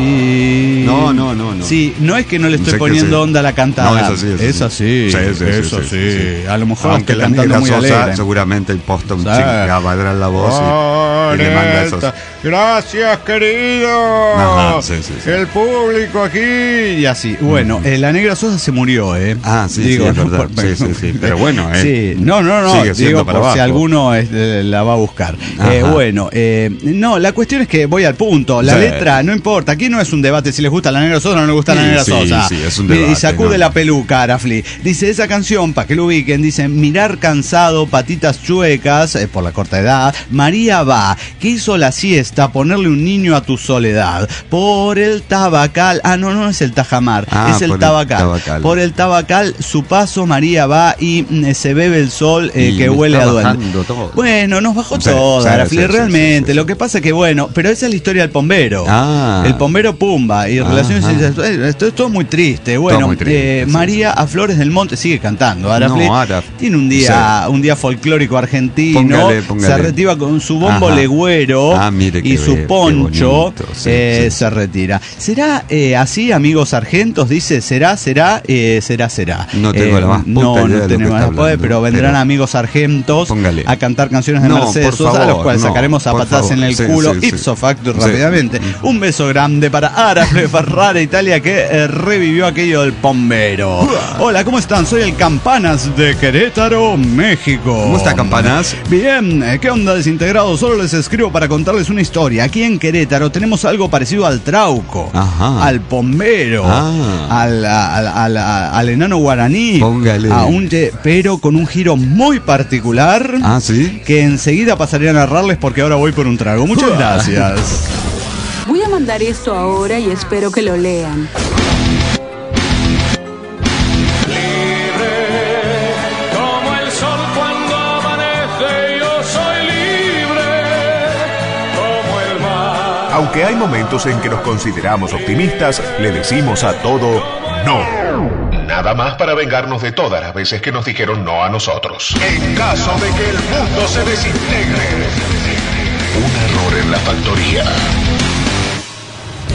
Speaker 3: Y-
Speaker 4: No, no, no, no.
Speaker 3: Sí, no es que no le estoy
Speaker 4: Sé que
Speaker 3: poniendo
Speaker 4: sí.
Speaker 3: onda a la cantada.
Speaker 4: No, es así, es
Speaker 3: Es así.
Speaker 4: así. Sí, sí, sí,
Speaker 3: es
Speaker 4: sí,
Speaker 3: así.
Speaker 4: sí, sí.
Speaker 3: A lo mejor
Speaker 4: Aunque
Speaker 3: estoy
Speaker 4: la
Speaker 3: cantando
Speaker 4: Negra
Speaker 3: muy
Speaker 4: Sosa
Speaker 3: alegre.
Speaker 4: seguramente imposta un
Speaker 3: Sí.
Speaker 4: chingada la voz y, y le manda esos.
Speaker 3: Gracias, querido.
Speaker 4: Ajá, sí, sí, sí.
Speaker 3: El público aquí. Y así. Bueno, eh, la Negra Sosa se murió, ¿eh?
Speaker 4: Ah, sí, sí, es verdad. Sí, sí, sí. Pero bueno, ¿eh?
Speaker 3: Sí, no, no, no.
Speaker 4: Sigue siendo
Speaker 3: Digo,
Speaker 4: para
Speaker 3: por si
Speaker 4: abajo.
Speaker 3: alguno eh, la va a buscar.
Speaker 4: Ajá.
Speaker 3: Eh, bueno, eh, no, la cuestión es que voy al punto. La
Speaker 4: Sí.
Speaker 3: letra, no importa. Aquí no es un debate si les gusta la Negra Sosa o no les gusta la
Speaker 4: Sí,
Speaker 3: Negra
Speaker 4: sí,
Speaker 3: Sosa.
Speaker 4: sí, es un
Speaker 3: Mire,
Speaker 4: debate,
Speaker 3: y sacude
Speaker 4: ¿no?
Speaker 3: la peluca, Arafli. Dice esa canción, para que lo ubiquen, dice: mirar cansado, patitas chuecas, eh, por la corta edad, María va, que hizo la siesta, ponerle un niño a tu soledad, por el tabacal, ah, no, no es el Tajamar,
Speaker 4: Ah,
Speaker 3: es el
Speaker 4: por el
Speaker 3: tabacal.
Speaker 4: tabacal.
Speaker 3: Por el tabacal, su paso, María va y mm, se bebe el sol eh,
Speaker 4: Y
Speaker 3: que
Speaker 4: me
Speaker 3: huele
Speaker 4: está
Speaker 3: a duende.
Speaker 4: bajando todo.
Speaker 3: Bueno, nos bajó
Speaker 4: Sí,
Speaker 3: todo,
Speaker 4: sí,
Speaker 3: Arafli,
Speaker 4: sí, sí,
Speaker 3: realmente.
Speaker 4: sí, sí,
Speaker 3: Lo
Speaker 4: sí.
Speaker 3: que pasa que, bueno, pero esa es la historia del pombero.
Speaker 4: Ah.
Speaker 3: El pombero Pumba y relaciones
Speaker 4: Ajá.
Speaker 3: incestuosas. Esto es todo muy triste. Bueno,
Speaker 4: muy triste,
Speaker 3: eh,
Speaker 4: sí,
Speaker 3: María a Flores del Monte sigue cantando. Arafli
Speaker 4: No, Araf.
Speaker 3: tiene un día, un día folclórico argentino.
Speaker 4: Póngale, póngale.
Speaker 3: Se retira con su bombo
Speaker 4: Ajá.
Speaker 3: legüero
Speaker 4: Ah, mire
Speaker 3: y
Speaker 4: qué
Speaker 3: su
Speaker 4: be- qué
Speaker 3: poncho.
Speaker 4: bonito, sí,
Speaker 3: eh,
Speaker 4: sí.
Speaker 3: Se retira. ¿Será eh, así, amigos sargentos? Dice: ¿será, será, eh, será, será?
Speaker 4: No tengo
Speaker 3: Eh,
Speaker 4: la más puta
Speaker 3: No,
Speaker 4: idea de
Speaker 3: no
Speaker 4: lo que
Speaker 3: tenemos
Speaker 4: está
Speaker 3: la puede,
Speaker 4: hablando,
Speaker 3: pero vendrán
Speaker 4: pero-
Speaker 3: amigos sargentos
Speaker 4: Póngale.
Speaker 3: a cantar canciones de
Speaker 4: No,
Speaker 3: Mercedes
Speaker 4: por
Speaker 3: Sosa, a los
Speaker 4: favor,
Speaker 3: cuales
Speaker 4: no,
Speaker 3: sacaremos a
Speaker 4: por
Speaker 3: patadas
Speaker 4: favor.
Speaker 3: en el
Speaker 4: Sí,
Speaker 3: culo
Speaker 4: sí, sí.
Speaker 3: ipso facto
Speaker 4: Sí.
Speaker 3: rápidamente. Un beso grande para Arafli Ferrara Italia, que eh, revivió aquello del pombero. Hola, ¿cómo están? Soy el Campanas de Querétaro, México.
Speaker 4: ¿Cómo está, Campanas?
Speaker 3: Bien, eh, ¿qué onda, desintegrados? Solo les escribo para contarles una historia. Aquí en Querétaro tenemos algo parecido al trauco,
Speaker 4: Ajá.
Speaker 3: al pombero,
Speaker 4: Ah.
Speaker 3: al, al, al- al- al enano guaraní,
Speaker 4: Póngale.
Speaker 3: a un ye- pero con un giro muy particular.
Speaker 4: Ah, ¿sí?
Speaker 3: Que enseguida pasaré a narrarles porque ahora voy por un trago. Muchas gracias.
Speaker 6: Voy a mandar esto ahora y espero que lo lean.
Speaker 7: Como el sol cuando amanece, yo soy libre, como el mar.
Speaker 2: Aunque hay momentos en que nos consideramos optimistas, le decimos a todo no. Nada más para vengarnos de todas las veces que nos dijeron no a nosotros. En caso de que el mundo se desintegre. Un error en la factoría.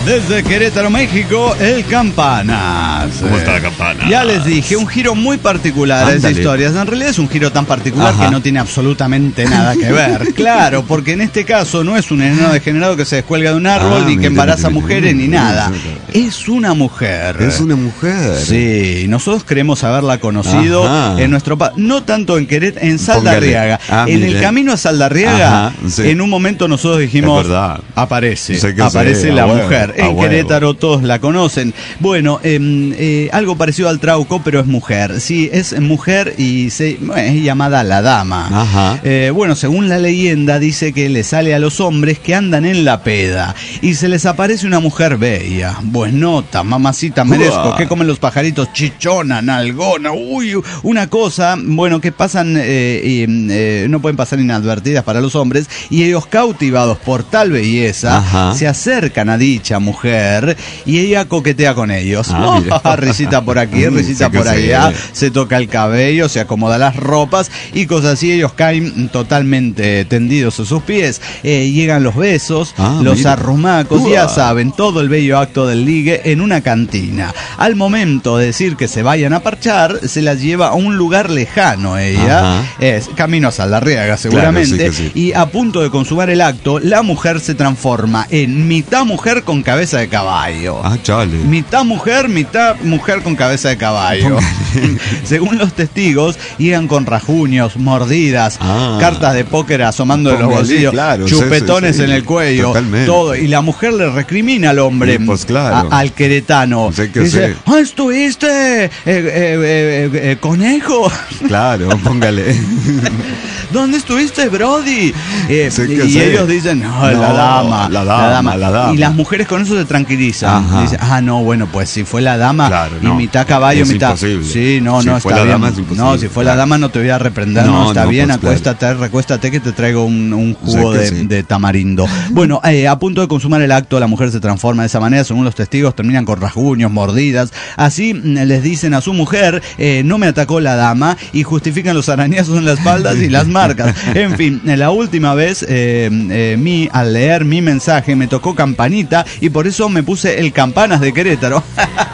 Speaker 3: Desde Querétaro, México, el Campanas.
Speaker 4: ¿Cómo está la Campana?
Speaker 3: Ya les dije, un giro muy particular a esa historia. En realidad es un giro tan particular Ajá. que no tiene absolutamente nada que ver. Claro, porque en este caso no es un enano degenerado que se descuelga de un árbol ah, ni que embaraza mira, mujeres mira, ni mira, nada. Mira. Es una mujer.
Speaker 4: Es una mujer.
Speaker 3: Sí, nosotros creemos haberla conocido Ajá. en nuestro país. No tanto en Querétaro, en Saldarriaga. Ah, en mire. el camino a Saldarriaga, Ajá, sí. en un momento nosotros dijimos, aparece, aparece la bueno. mujer. En ah, Querétaro bueno. todos la conocen. Bueno, eh, eh, algo parecido al Trauco, pero es mujer. Sí, es mujer y se, es llamada la dama. Ajá. Eh, bueno, según la leyenda, dice que le sale a los hombres que andan en la peda y se les aparece una mujer bella. Pues nota, mamacita, merezco. ¿Qué comen los pajaritos? Chichona, nalgona. Uy, una cosa, bueno, que pasan, eh, y, eh, no pueden pasar inadvertidas para los hombres. Y ellos, cautivados por tal belleza, Ajá. se acercan a dicha mujer y ella coquetea con ellos. Ah, oh, risita por aquí, risita por allá, sí. se toca el cabello, se acomoda las ropas y cosas así. Ellos caen totalmente tendidos a sus pies. Eh, llegan los besos, ah, los mira. arrumacos, Uah. ya saben, todo el bello acto del ligue en una cantina. Al momento de decir que se vayan a parchar, se las lleva a un lugar lejano ella, Ajá. es camino a Saldarriaga seguramente, claro, sí sí. y a punto de consumar el acto, la mujer se transforma en mitad mujer con cabeza de caballo.
Speaker 4: Ah, chale.
Speaker 3: Mitad mujer, mitad mujer con cabeza de caballo. Según los testigos, llegan con rajuños, mordidas, ah. cartas de póker asomando de los bolsillos, sí, claro, chupetones sí, sí, sí. en el cuello, Totalmente. todo. Y la mujer le recrimina al hombre, sí, pues, claro. a, al queretano. Sí que dice, sí. ah, estuviste, eh, eh, eh, eh, conejo.
Speaker 4: Claro, póngale.
Speaker 3: ¿Dónde estuviste, Brody? Eh,
Speaker 4: sí
Speaker 3: y
Speaker 4: sí.
Speaker 3: ellos dicen, no,
Speaker 4: no,
Speaker 3: la, dama,
Speaker 4: la, dama,
Speaker 3: la dama,
Speaker 4: la dama.
Speaker 3: Y las mujeres con eso se tranquilizan. Dicen, ah, no, bueno, pues si fue la dama claro, y no. mitad caballo,
Speaker 4: es
Speaker 3: mitad.
Speaker 4: Imposible.
Speaker 3: Sí, no,
Speaker 4: si
Speaker 3: no,
Speaker 4: fue
Speaker 3: está
Speaker 4: la
Speaker 3: bien.
Speaker 4: Dama, es imposible.
Speaker 3: No, si fue claro. la dama no te voy a reprender, no, no está no, bien, pues, acuéstate, claro. recuéstate que te traigo un, un jugo de, sí. de tamarindo. Bueno, eh, a punto de consumar el acto, la mujer se transforma de esa manera, según los testigos, terminan con rasguños, mordidas. Así les dicen a su mujer, eh, no me atacó la dama, y justifican los arañazos en las espaldas y las marcas. En fin, la última vez, eh, eh, mi, al leer mi mensaje, me tocó campanita y por eso me puse el Campanas de Querétaro.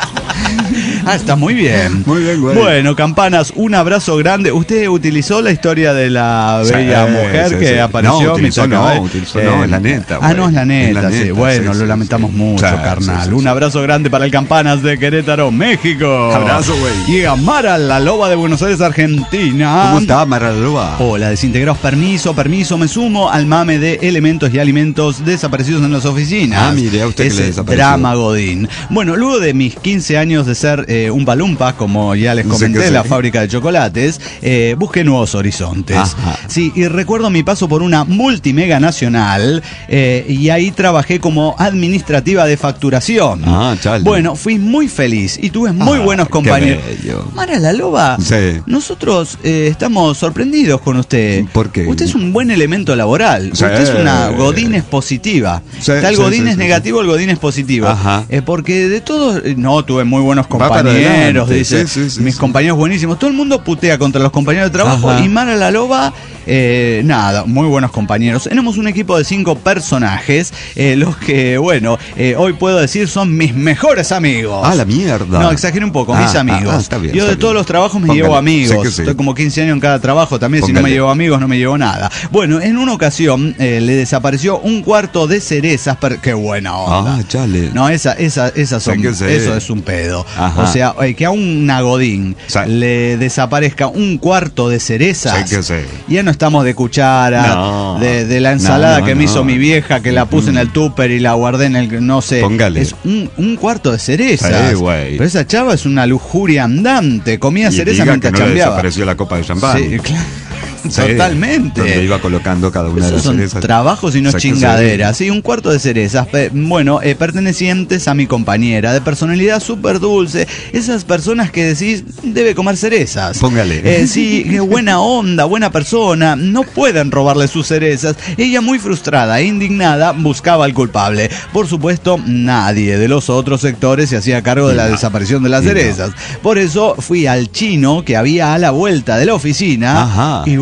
Speaker 3: Ah, está muy bien.
Speaker 4: Muy bien, güey.
Speaker 3: Bueno, Campanas, un abrazo grande. ¿Usted utilizó la historia de la bella sí, mujer sí, que sí. apareció?
Speaker 4: No, utilizó, no, eh, utilizó, no, es la neta.
Speaker 3: Ah, no, es la neta, es la neta sí. Bueno, sí, lo lamentamos sí, mucho, sí, carnal. Sí, sí, un abrazo sí. grande para el Campanas de Querétaro, México.
Speaker 4: Abrazo, güey.
Speaker 3: Llega Mara la Loba de Buenos Aires, Argentina.
Speaker 4: ¿Cómo está, Mara la Loba?
Speaker 3: Hola, desintegrados, permiso, permiso. Me sumo al mame de elementos y alimentos desaparecidos en las oficinas.
Speaker 4: Ah, mire, a usted
Speaker 3: Ese
Speaker 4: que le desapareció.
Speaker 3: Drama Godín. Bueno, luego de mis quince años de ser eh, un balumpa, como ya les comenté, sí la sí. fábrica de chocolates, eh, busqué nuevos horizontes. Ajá. Sí, y recuerdo mi paso por una multimega nacional eh, y ahí trabajé como administrativa de facturación.
Speaker 4: Ah, chale.
Speaker 3: Bueno, fui muy feliz y tuve muy ah, buenos compañeros. Mara la Loba,
Speaker 4: sí.
Speaker 3: nosotros eh, estamos sorprendidos con usted.
Speaker 4: ¿Por qué?
Speaker 3: Usted es un buen elemento laboral. Sí. Usted es una Godínez positiva. Sí, Está el sí, Godínez sí, negativo, sí. el Godínez positivo. Ajá. Eh, porque de todos, no, tuve muy buenos compañeros, dice, sí, sí, sí, mis sí. compañeros buenísimos. Todo el mundo putea contra los compañeros de trabajo. Ajá. Y Mara la Loba, eh, nada, muy buenos compañeros. Tenemos un equipo de cinco personajes, eh, los que, bueno, eh, hoy puedo decir son mis mejores amigos.
Speaker 4: Ah, la mierda.
Speaker 3: No, exageré un poco, ah, mis amigos. Ah, está bien, Yo está de bien. todos los trabajos me Póngale. llevo amigos. Sí sí. Estoy como quince años en cada trabajo también. Póngale. Si no me llevo amigos, no me llevo nada. Bueno, en una ocasión eh, le desapareció un cuarto de cerezas. Pero, qué buena onda.
Speaker 4: Ah, chale.
Speaker 3: No, esa, esa, esas son, eso es un pedo. Ajá. O sea, eh, que a un Godín sí. le desaparezca un cuarto de cerezas.
Speaker 4: Sí que sí.
Speaker 3: Ya no estamos de cuchara, no. de, de la ensalada no, no, que me no. hizo mi vieja, que la puse mm. en el tupper y la guardé en el, no sé.
Speaker 4: Póngale.
Speaker 3: Es un, un cuarto de cerezas.
Speaker 4: Sí,
Speaker 3: pero esa chava es una lujuria andante. Comía
Speaker 4: y
Speaker 3: cereza
Speaker 4: diga
Speaker 3: mientras
Speaker 4: que no
Speaker 3: chambeaba.
Speaker 4: Le desapareció la copa de champán.
Speaker 3: Sí, claro. Sí, totalmente.
Speaker 4: Donde iba colocando cada una
Speaker 3: Esos
Speaker 4: de las
Speaker 3: son
Speaker 4: cerezas.
Speaker 3: Trabajos y no chingaderas. Sí, un cuarto de cerezas. Bueno, eh, pertenecientes a mi compañera, de personalidad súper dulce. Esas personas que decís, debe comer cerezas.
Speaker 4: Póngale.
Speaker 3: Eh, sí, qué buena onda, buena persona. No pueden robarle sus cerezas. Ella, muy frustrada e indignada, buscaba al culpable. Por supuesto, nadie de los otros sectores se hacía cargo de la no. desaparición de las cerezas. No. Por eso fui al chino que había a la vuelta de la oficina.
Speaker 4: Ajá.
Speaker 3: Y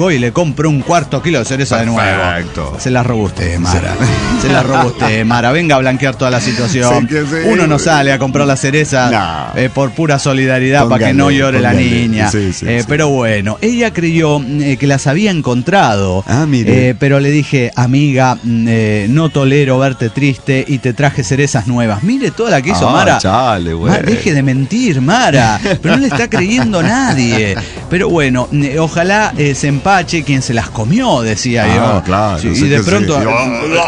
Speaker 3: voy y le compro un cuarto kilo de cereza de nuevo.
Speaker 4: Perfecto.
Speaker 3: Se la robó usted, Mara. Se la robó usted, Mara. Venga a blanquear toda la situación.
Speaker 4: Sí que sí.
Speaker 3: Uno no sale a comprar la cereza
Speaker 4: No.
Speaker 3: eh, por pura solidaridad
Speaker 4: Póngale,
Speaker 3: para que no llore la
Speaker 4: póngale.
Speaker 3: niña.
Speaker 4: Sí, sí,
Speaker 3: Eh,
Speaker 4: sí.
Speaker 3: Pero bueno, ella creyó eh, que las había encontrado.
Speaker 4: Ah, mire.
Speaker 3: Eh, pero le dije, amiga, mm, eh, no tolero verte triste y te traje cerezas nuevas. Mire toda la que hizo
Speaker 4: Ah,
Speaker 3: Mara.
Speaker 4: chale, güey.
Speaker 3: Ma- deje de mentir, Mara. Pero no le está creyendo nadie. Pero bueno, eh, ojalá eh, se empache quien se las comió, decía
Speaker 4: Ah,
Speaker 3: yo.
Speaker 4: claro,
Speaker 3: Sí,
Speaker 4: sé
Speaker 3: y de
Speaker 4: que
Speaker 3: pronto.
Speaker 4: sí.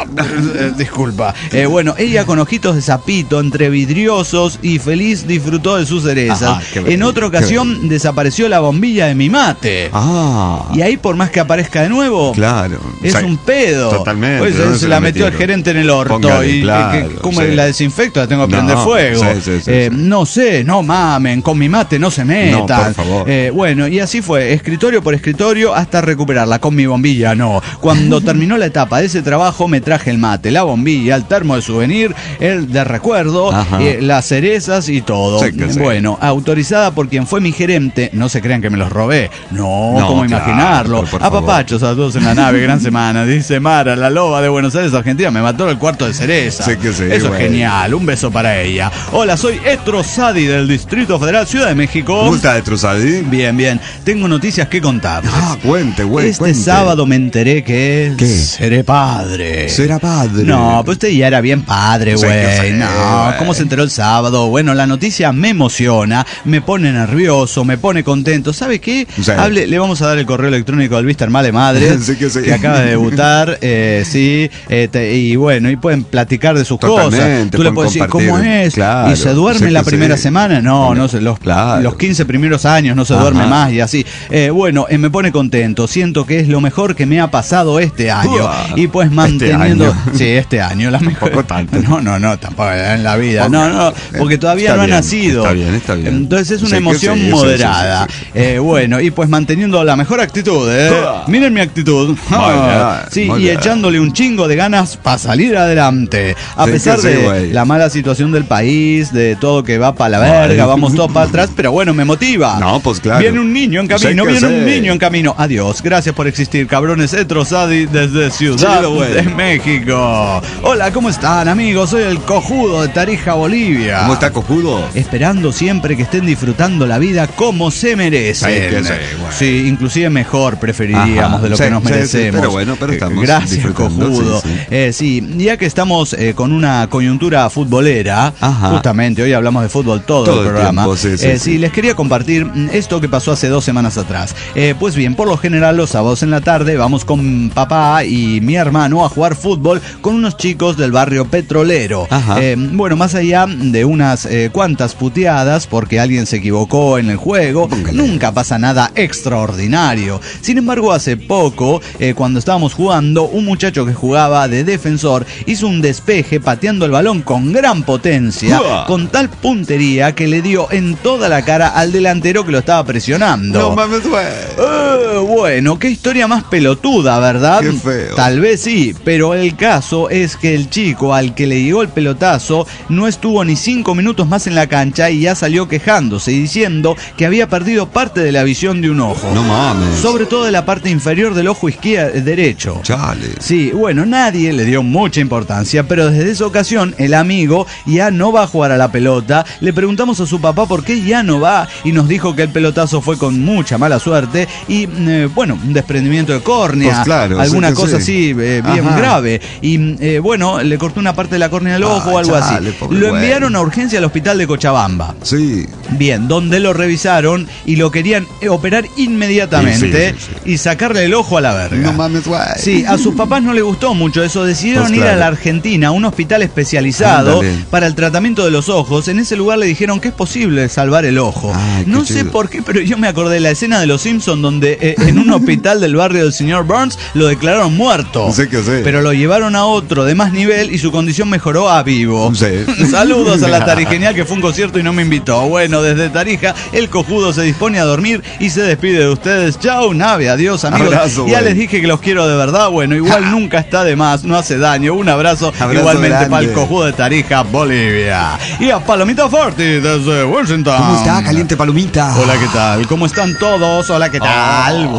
Speaker 3: Eh, Disculpa. Eh, bueno, ella con ojitos de sapito, entre vidriosos y feliz disfrutó de sus cerezas.
Speaker 4: Ajá, qué
Speaker 3: En
Speaker 4: bello,
Speaker 3: otra
Speaker 4: qué
Speaker 3: ocasión desapareció la bombilla de mi mate.
Speaker 4: Ah.
Speaker 3: Y ahí, por más que aparezca de nuevo,
Speaker 4: Claro.
Speaker 3: es
Speaker 4: O sea,
Speaker 3: un pedo.
Speaker 4: Totalmente.
Speaker 3: Pues,
Speaker 4: ¿dónde
Speaker 3: se la metió el
Speaker 4: metieron?
Speaker 3: gerente en el orto.
Speaker 4: Póngale,
Speaker 3: y
Speaker 4: claro,
Speaker 3: que- que- ¿cómo
Speaker 4: sí.
Speaker 3: la desinfecto? La tengo que
Speaker 4: No,
Speaker 3: prender fuego.
Speaker 4: sí, sí, sí,
Speaker 3: Eh,
Speaker 4: sí.
Speaker 3: No sé, no mamen, con mi mate no se metan.
Speaker 4: No, por favor.
Speaker 3: Eh, bueno, y así fue, escritorio por escritorio hasta recuperarla. Con mi bombilla, no. Cuando terminó la etapa de ese trabajo, me traje el mate, la bombilla, el termo de souvenir, el de recuerdo,
Speaker 4: Ajá.
Speaker 3: eh, las cerezas y todo.
Speaker 4: Sí que sí.
Speaker 3: Bueno, autorizada por quien fue mi gerente, no se crean que me los robé. No,
Speaker 4: No,
Speaker 3: ¿cómo
Speaker 4: claro,
Speaker 3: imaginarlo?
Speaker 4: por
Speaker 3: A
Speaker 4: favor.
Speaker 3: papachos a todos en la nave, gran semana. Dice Mara, la loba de Buenos Aires, Argentina, me mató el cuarto de cereza.
Speaker 4: Sí que sí,
Speaker 3: Eso
Speaker 4: güey.
Speaker 3: es genial, un beso para ella. Hola, soy Etro Sadi del Distrito Federal, Ciudad de México.
Speaker 4: ¿Cómo está de Truzadí?
Speaker 3: Bien, bien. Tengo noticias que contarles.
Speaker 4: Ah, cuente, güey,
Speaker 3: Este
Speaker 4: cuente.
Speaker 3: sábado me enteré que
Speaker 4: ¿Qué?
Speaker 3: seré padre.
Speaker 4: Será padre.
Speaker 3: No, pues usted ya era bien padre,
Speaker 4: Sí,
Speaker 3: güey.
Speaker 4: que sí,
Speaker 3: No,
Speaker 4: güey.
Speaker 3: ¿cómo se enteró el sábado? Bueno, la noticia me emociona, me pone nervioso, me pone contento. ¿Sabe qué?
Speaker 4: Sí.
Speaker 3: Hable, le vamos a dar el correo electrónico al Mister Male Madre,
Speaker 4: Sí que sí.
Speaker 3: acaba de debutar, eh, sí, eh, te- y bueno, y pueden platicar de sus
Speaker 4: Totalmente,
Speaker 3: cosas. Tú le
Speaker 4: pueden
Speaker 3: puedes decir,
Speaker 4: compartir.
Speaker 3: ¿cómo es?
Speaker 4: Claro,
Speaker 3: y se duerme
Speaker 4: sí
Speaker 3: la
Speaker 4: que
Speaker 3: primera
Speaker 4: sí.
Speaker 3: semana. No, no sé, los,
Speaker 4: Claro.
Speaker 3: los quince primeros años no se
Speaker 4: Ajá.
Speaker 3: duerme más y así. Eh, bueno, eh, me pone contento. Siento que es lo mejor que me ha pasado este año.
Speaker 4: Uah,
Speaker 3: Y pues
Speaker 4: este
Speaker 3: manteniendo.
Speaker 4: año.
Speaker 3: Sí, este año. La mejor.
Speaker 4: Tampoco tanto.
Speaker 3: No, no, no, tampoco en la vida. No, no, porque todavía
Speaker 4: Está
Speaker 3: no ha
Speaker 4: bien,
Speaker 3: nacido.
Speaker 4: está bien, está bien.
Speaker 3: Entonces es una
Speaker 4: Sí que
Speaker 3: emoción
Speaker 4: sí, sí,
Speaker 3: moderada.
Speaker 4: sí, sí, sí.
Speaker 3: Eh, bueno, y pues manteniendo la mejor actitud. ¿eh?
Speaker 4: Uah.
Speaker 3: Miren mi actitud. Ah,
Speaker 4: bien,
Speaker 3: sí,
Speaker 4: muy
Speaker 3: y
Speaker 4: bien.
Speaker 3: echándole un chingo de ganas para salir adelante. A
Speaker 4: Sí
Speaker 3: pesar
Speaker 4: que sí,
Speaker 3: de
Speaker 4: güey.
Speaker 3: la mala situación del país, de todo que va para la verga,
Speaker 4: Ay.
Speaker 3: vamos todos para atrás, pero bueno, me motiva.
Speaker 4: No, pues claro.
Speaker 3: Viene un niño en camino,
Speaker 4: Sí que
Speaker 3: viene un
Speaker 4: sí.
Speaker 3: niño en camino. Adiós, gracias por existir, cabrones. Etrosadi desde Ciudad
Speaker 4: Chido, güey.
Speaker 3: de México. Hola, ¿cómo están, amigos? Soy el cojudo de Tarija, Bolivia.
Speaker 4: ¿Cómo está cojudo?
Speaker 3: Esperando siempre que estén disfrutando la vida como se merecen.
Speaker 4: Sí, que sí, bueno.
Speaker 3: Sí, inclusive mejor preferiríamos
Speaker 4: Ajá,
Speaker 3: de lo
Speaker 4: sí,
Speaker 3: que nos
Speaker 4: sí, sí,
Speaker 3: merecemos.
Speaker 4: pero bueno, pero
Speaker 3: Eh,
Speaker 4: estamos
Speaker 3: Gracias,
Speaker 4: disfrutando,
Speaker 3: cojudo.
Speaker 4: sí, sí.
Speaker 3: Eh, sí, ya que estamos eh, con una coyuntura futbolera,
Speaker 4: Ajá.
Speaker 3: justamente hoy hablamos de fútbol todo,
Speaker 4: Todo
Speaker 3: el
Speaker 4: el
Speaker 3: programa.
Speaker 4: tiempo, sí, sí,
Speaker 3: Eh,
Speaker 4: sí.
Speaker 3: les quería compartir mm, esto que pasó hace dos semanas atrás. Eh, pues bien, por lo general los sábados en la tarde vamos con papá y mi hermano a jugar fútbol con unos chicos del barrio petrolero.
Speaker 4: Ajá.
Speaker 3: Eh, bueno, más allá de unas eh, cuantas puteadas porque alguien se equivocó en el juego,
Speaker 4: Póngale.
Speaker 3: nunca pasa nada extraordinario. Sin embargo, hace poco, eh, cuando estábamos jugando, un muchacho que jugaba de defensor hizo un despeje pateando el balón con gran potencia,
Speaker 4: ¡Uah!
Speaker 3: con tal puntería que le dio en toda la cara al delantero que lo estaba presionando.
Speaker 4: No mames, güey.
Speaker 3: Eh, bueno, qué historia más pelotuda, ¿verdad?
Speaker 4: Qué feo.
Speaker 3: Tal vez sí, pero el caso es que el chico al que le llegó el pelotazo no estuvo ni cinco minutos más en la cancha y ya salió quejándose y diciendo que había perdido parte de la visión de un ojo.
Speaker 4: No mames.
Speaker 3: Sobre todo de la parte inferior del ojo izquierdo, derecho.
Speaker 4: Chale.
Speaker 3: Sí, bueno, nadie le dio mucha importancia, pero desde esa ocasión el amigo ya no va a jugar a la pelota. Le preguntamos a su papá por qué ya no va y nos dijo que el pelotazo fue con mucha mala suerte y, eh, bueno, un desprendimiento de córnea,
Speaker 4: Pues claro,
Speaker 3: alguna
Speaker 4: sí que
Speaker 3: cosa
Speaker 4: sí.
Speaker 3: así eh, bien
Speaker 4: Ajá.
Speaker 3: grave. Y, eh, bueno, le cortó una parte de la córnea del ojo
Speaker 4: Ah,
Speaker 3: o algo
Speaker 4: chale,
Speaker 3: así.
Speaker 4: pobre
Speaker 3: Lo
Speaker 4: güey.
Speaker 3: enviaron a urgencia al hospital de Cochabamba.
Speaker 4: Sí.
Speaker 3: Bien, donde lo revisaron y lo querían eh, operar inmediatamente
Speaker 4: Sí, sí, sí,
Speaker 3: y sacarle el ojo a la verga.
Speaker 4: No mames, güey.
Speaker 3: Sí, a sus papás no les gustó mucho eso. Decidieron
Speaker 4: Pues
Speaker 3: ir
Speaker 4: claro.
Speaker 3: a la Argentina, a un hospital especializado
Speaker 4: Ándale.
Speaker 3: para el tratamiento de los ojos. En ese lugar le dijeron que es posible salvar el ojo.
Speaker 4: Ay, qué
Speaker 3: no sé
Speaker 4: chido.
Speaker 3: por qué, pero yo me acordé de la escena de Los Simpsons donde eh, en un hospital del barrio del señor Burns lo declararon muerto.
Speaker 4: Sí que sí.
Speaker 3: Pero lo llevaron a otro de más nivel y su condición mejoró a vivo.
Speaker 4: Sí.
Speaker 3: Saludos a la Tarijenial que fue un concierto y no me invitó. Bueno, desde Tarija, el cojudo se dispone a dormir y se despide de ustedes. Chau, nave, adiós, amigos.
Speaker 4: Abrazo,
Speaker 3: ya
Speaker 4: güey.
Speaker 3: les dije que los quiero de verdad. Bueno, igual nunca está de más, no hace daño. Un abrazo,
Speaker 4: Abrazo
Speaker 3: igualmente
Speaker 4: grande.
Speaker 3: para el cojudo de Tarija, Bolivia. Y a Palomita Forti desde Washington.
Speaker 4: ¿Cómo está, caliente palomita?
Speaker 3: Hola, ¿qué tal? ¿Cómo están todos? Hola, ¿qué tal?
Speaker 4: Oh.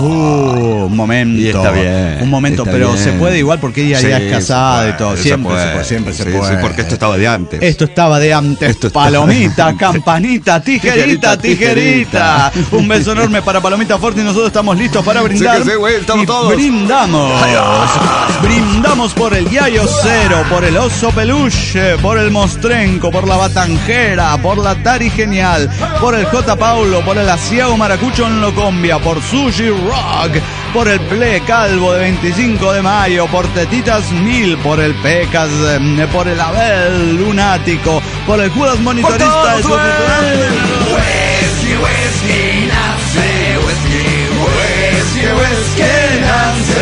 Speaker 3: Uh, un momento.
Speaker 4: Y está bien.
Speaker 3: Un momento,
Speaker 4: está
Speaker 3: pero
Speaker 4: bien.
Speaker 3: se puede igual porque ella
Speaker 4: Sí,
Speaker 3: ya es casada
Speaker 4: se
Speaker 3: y todo.
Speaker 4: puede,
Speaker 3: Siempre
Speaker 4: se
Speaker 3: se
Speaker 4: puede,
Speaker 3: puede, siempre se
Speaker 4: sí,
Speaker 3: puede.
Speaker 4: sí, porque esto estaba de antes.
Speaker 3: Esto estaba de antes.
Speaker 4: Esto estaba-
Speaker 3: Palomita, campanita, tijerita, tijerita. Un beso enorme para Palomita Forti. Nosotros estamos listos para brindar.
Speaker 4: Sí que sí, güey, estamos
Speaker 3: y
Speaker 4: todos.
Speaker 3: Brindamos. Brindamos por el Yayo Cero, por el Oso Peluche, por el Mostrenco, por la Batanjera, por la Tari Genial, por el J. Paulo, por el Asiago Maracucho en Locombia, por Sushi Rock, por el Ple Calvo de veinticinco de mayo, por Tetitas Mil, por el Pecas, eh, por el Abel Lunático, por el Judas Monitorista de
Speaker 4: todos,
Speaker 3: Whisky, whisky, Nancy, whisky, whisky, whisky, Nancy,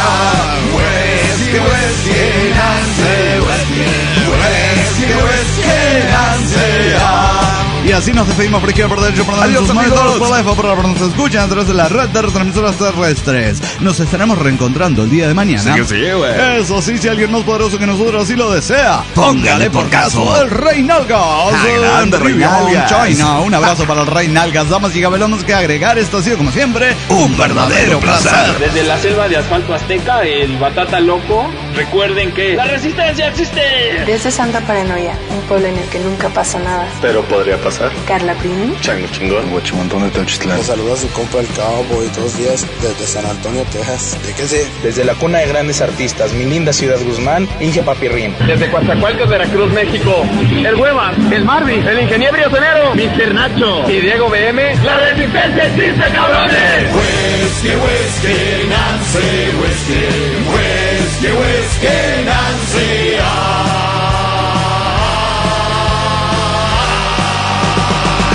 Speaker 3: whisky, whisky, Nancy, whisky, whisky, whisky, Nancy. Y así nos despedimos por izquierda, por derecho, por
Speaker 4: Adiós,
Speaker 3: sus
Speaker 4: amigos.
Speaker 3: manos, por la F, por la por nos escuchan a través de la red de retransmisoras terrestres. Nos estaremos reencontrando el día de mañana.
Speaker 4: Sí que sí, güey.
Speaker 3: Eso sí, si alguien más poderoso que nosotros así lo desea,
Speaker 4: Póngale por caso.
Speaker 3: el Rey Nalgas.
Speaker 4: Ah, grande,
Speaker 3: en
Speaker 4: Rey
Speaker 3: Riviera,
Speaker 4: Nalgas.
Speaker 3: China. Un abrazo para el Rey Nalgas. Damas y cabelones que agregar. Esto ha sido, como siempre, un verdadero placer.
Speaker 8: Desde la selva de asfalto azteca, el Batata Loco, recuerden que la resistencia existe.
Speaker 9: Desde Santa Paranoia, un pueblo en el que nunca pasa nada.
Speaker 1: Pero podría pasar.
Speaker 9: Carla Primi.
Speaker 1: Chango chingón. Guachimantón de Teuchitlán.
Speaker 10: Los saluda su compa el Cowboy todos los días desde San Antonio, Texas. ¿De qué sé?
Speaker 11: Desde la cuna de grandes artistas, mi linda ciudad Guzmán, Inge Papirrín.
Speaker 8: Desde Coatzacoalcos, Veracruz, México, el Huevas, el Marvin, el ingeniero Rionero, mister Nacho y Diego B M. ¡La resistencia existe, cabrones!
Speaker 7: Whisky, whisky, Nancy, whisky, whisky, whisky, Nancy.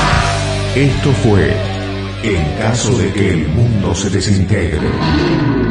Speaker 2: Esto fue En caso de que el mundo se desintegre.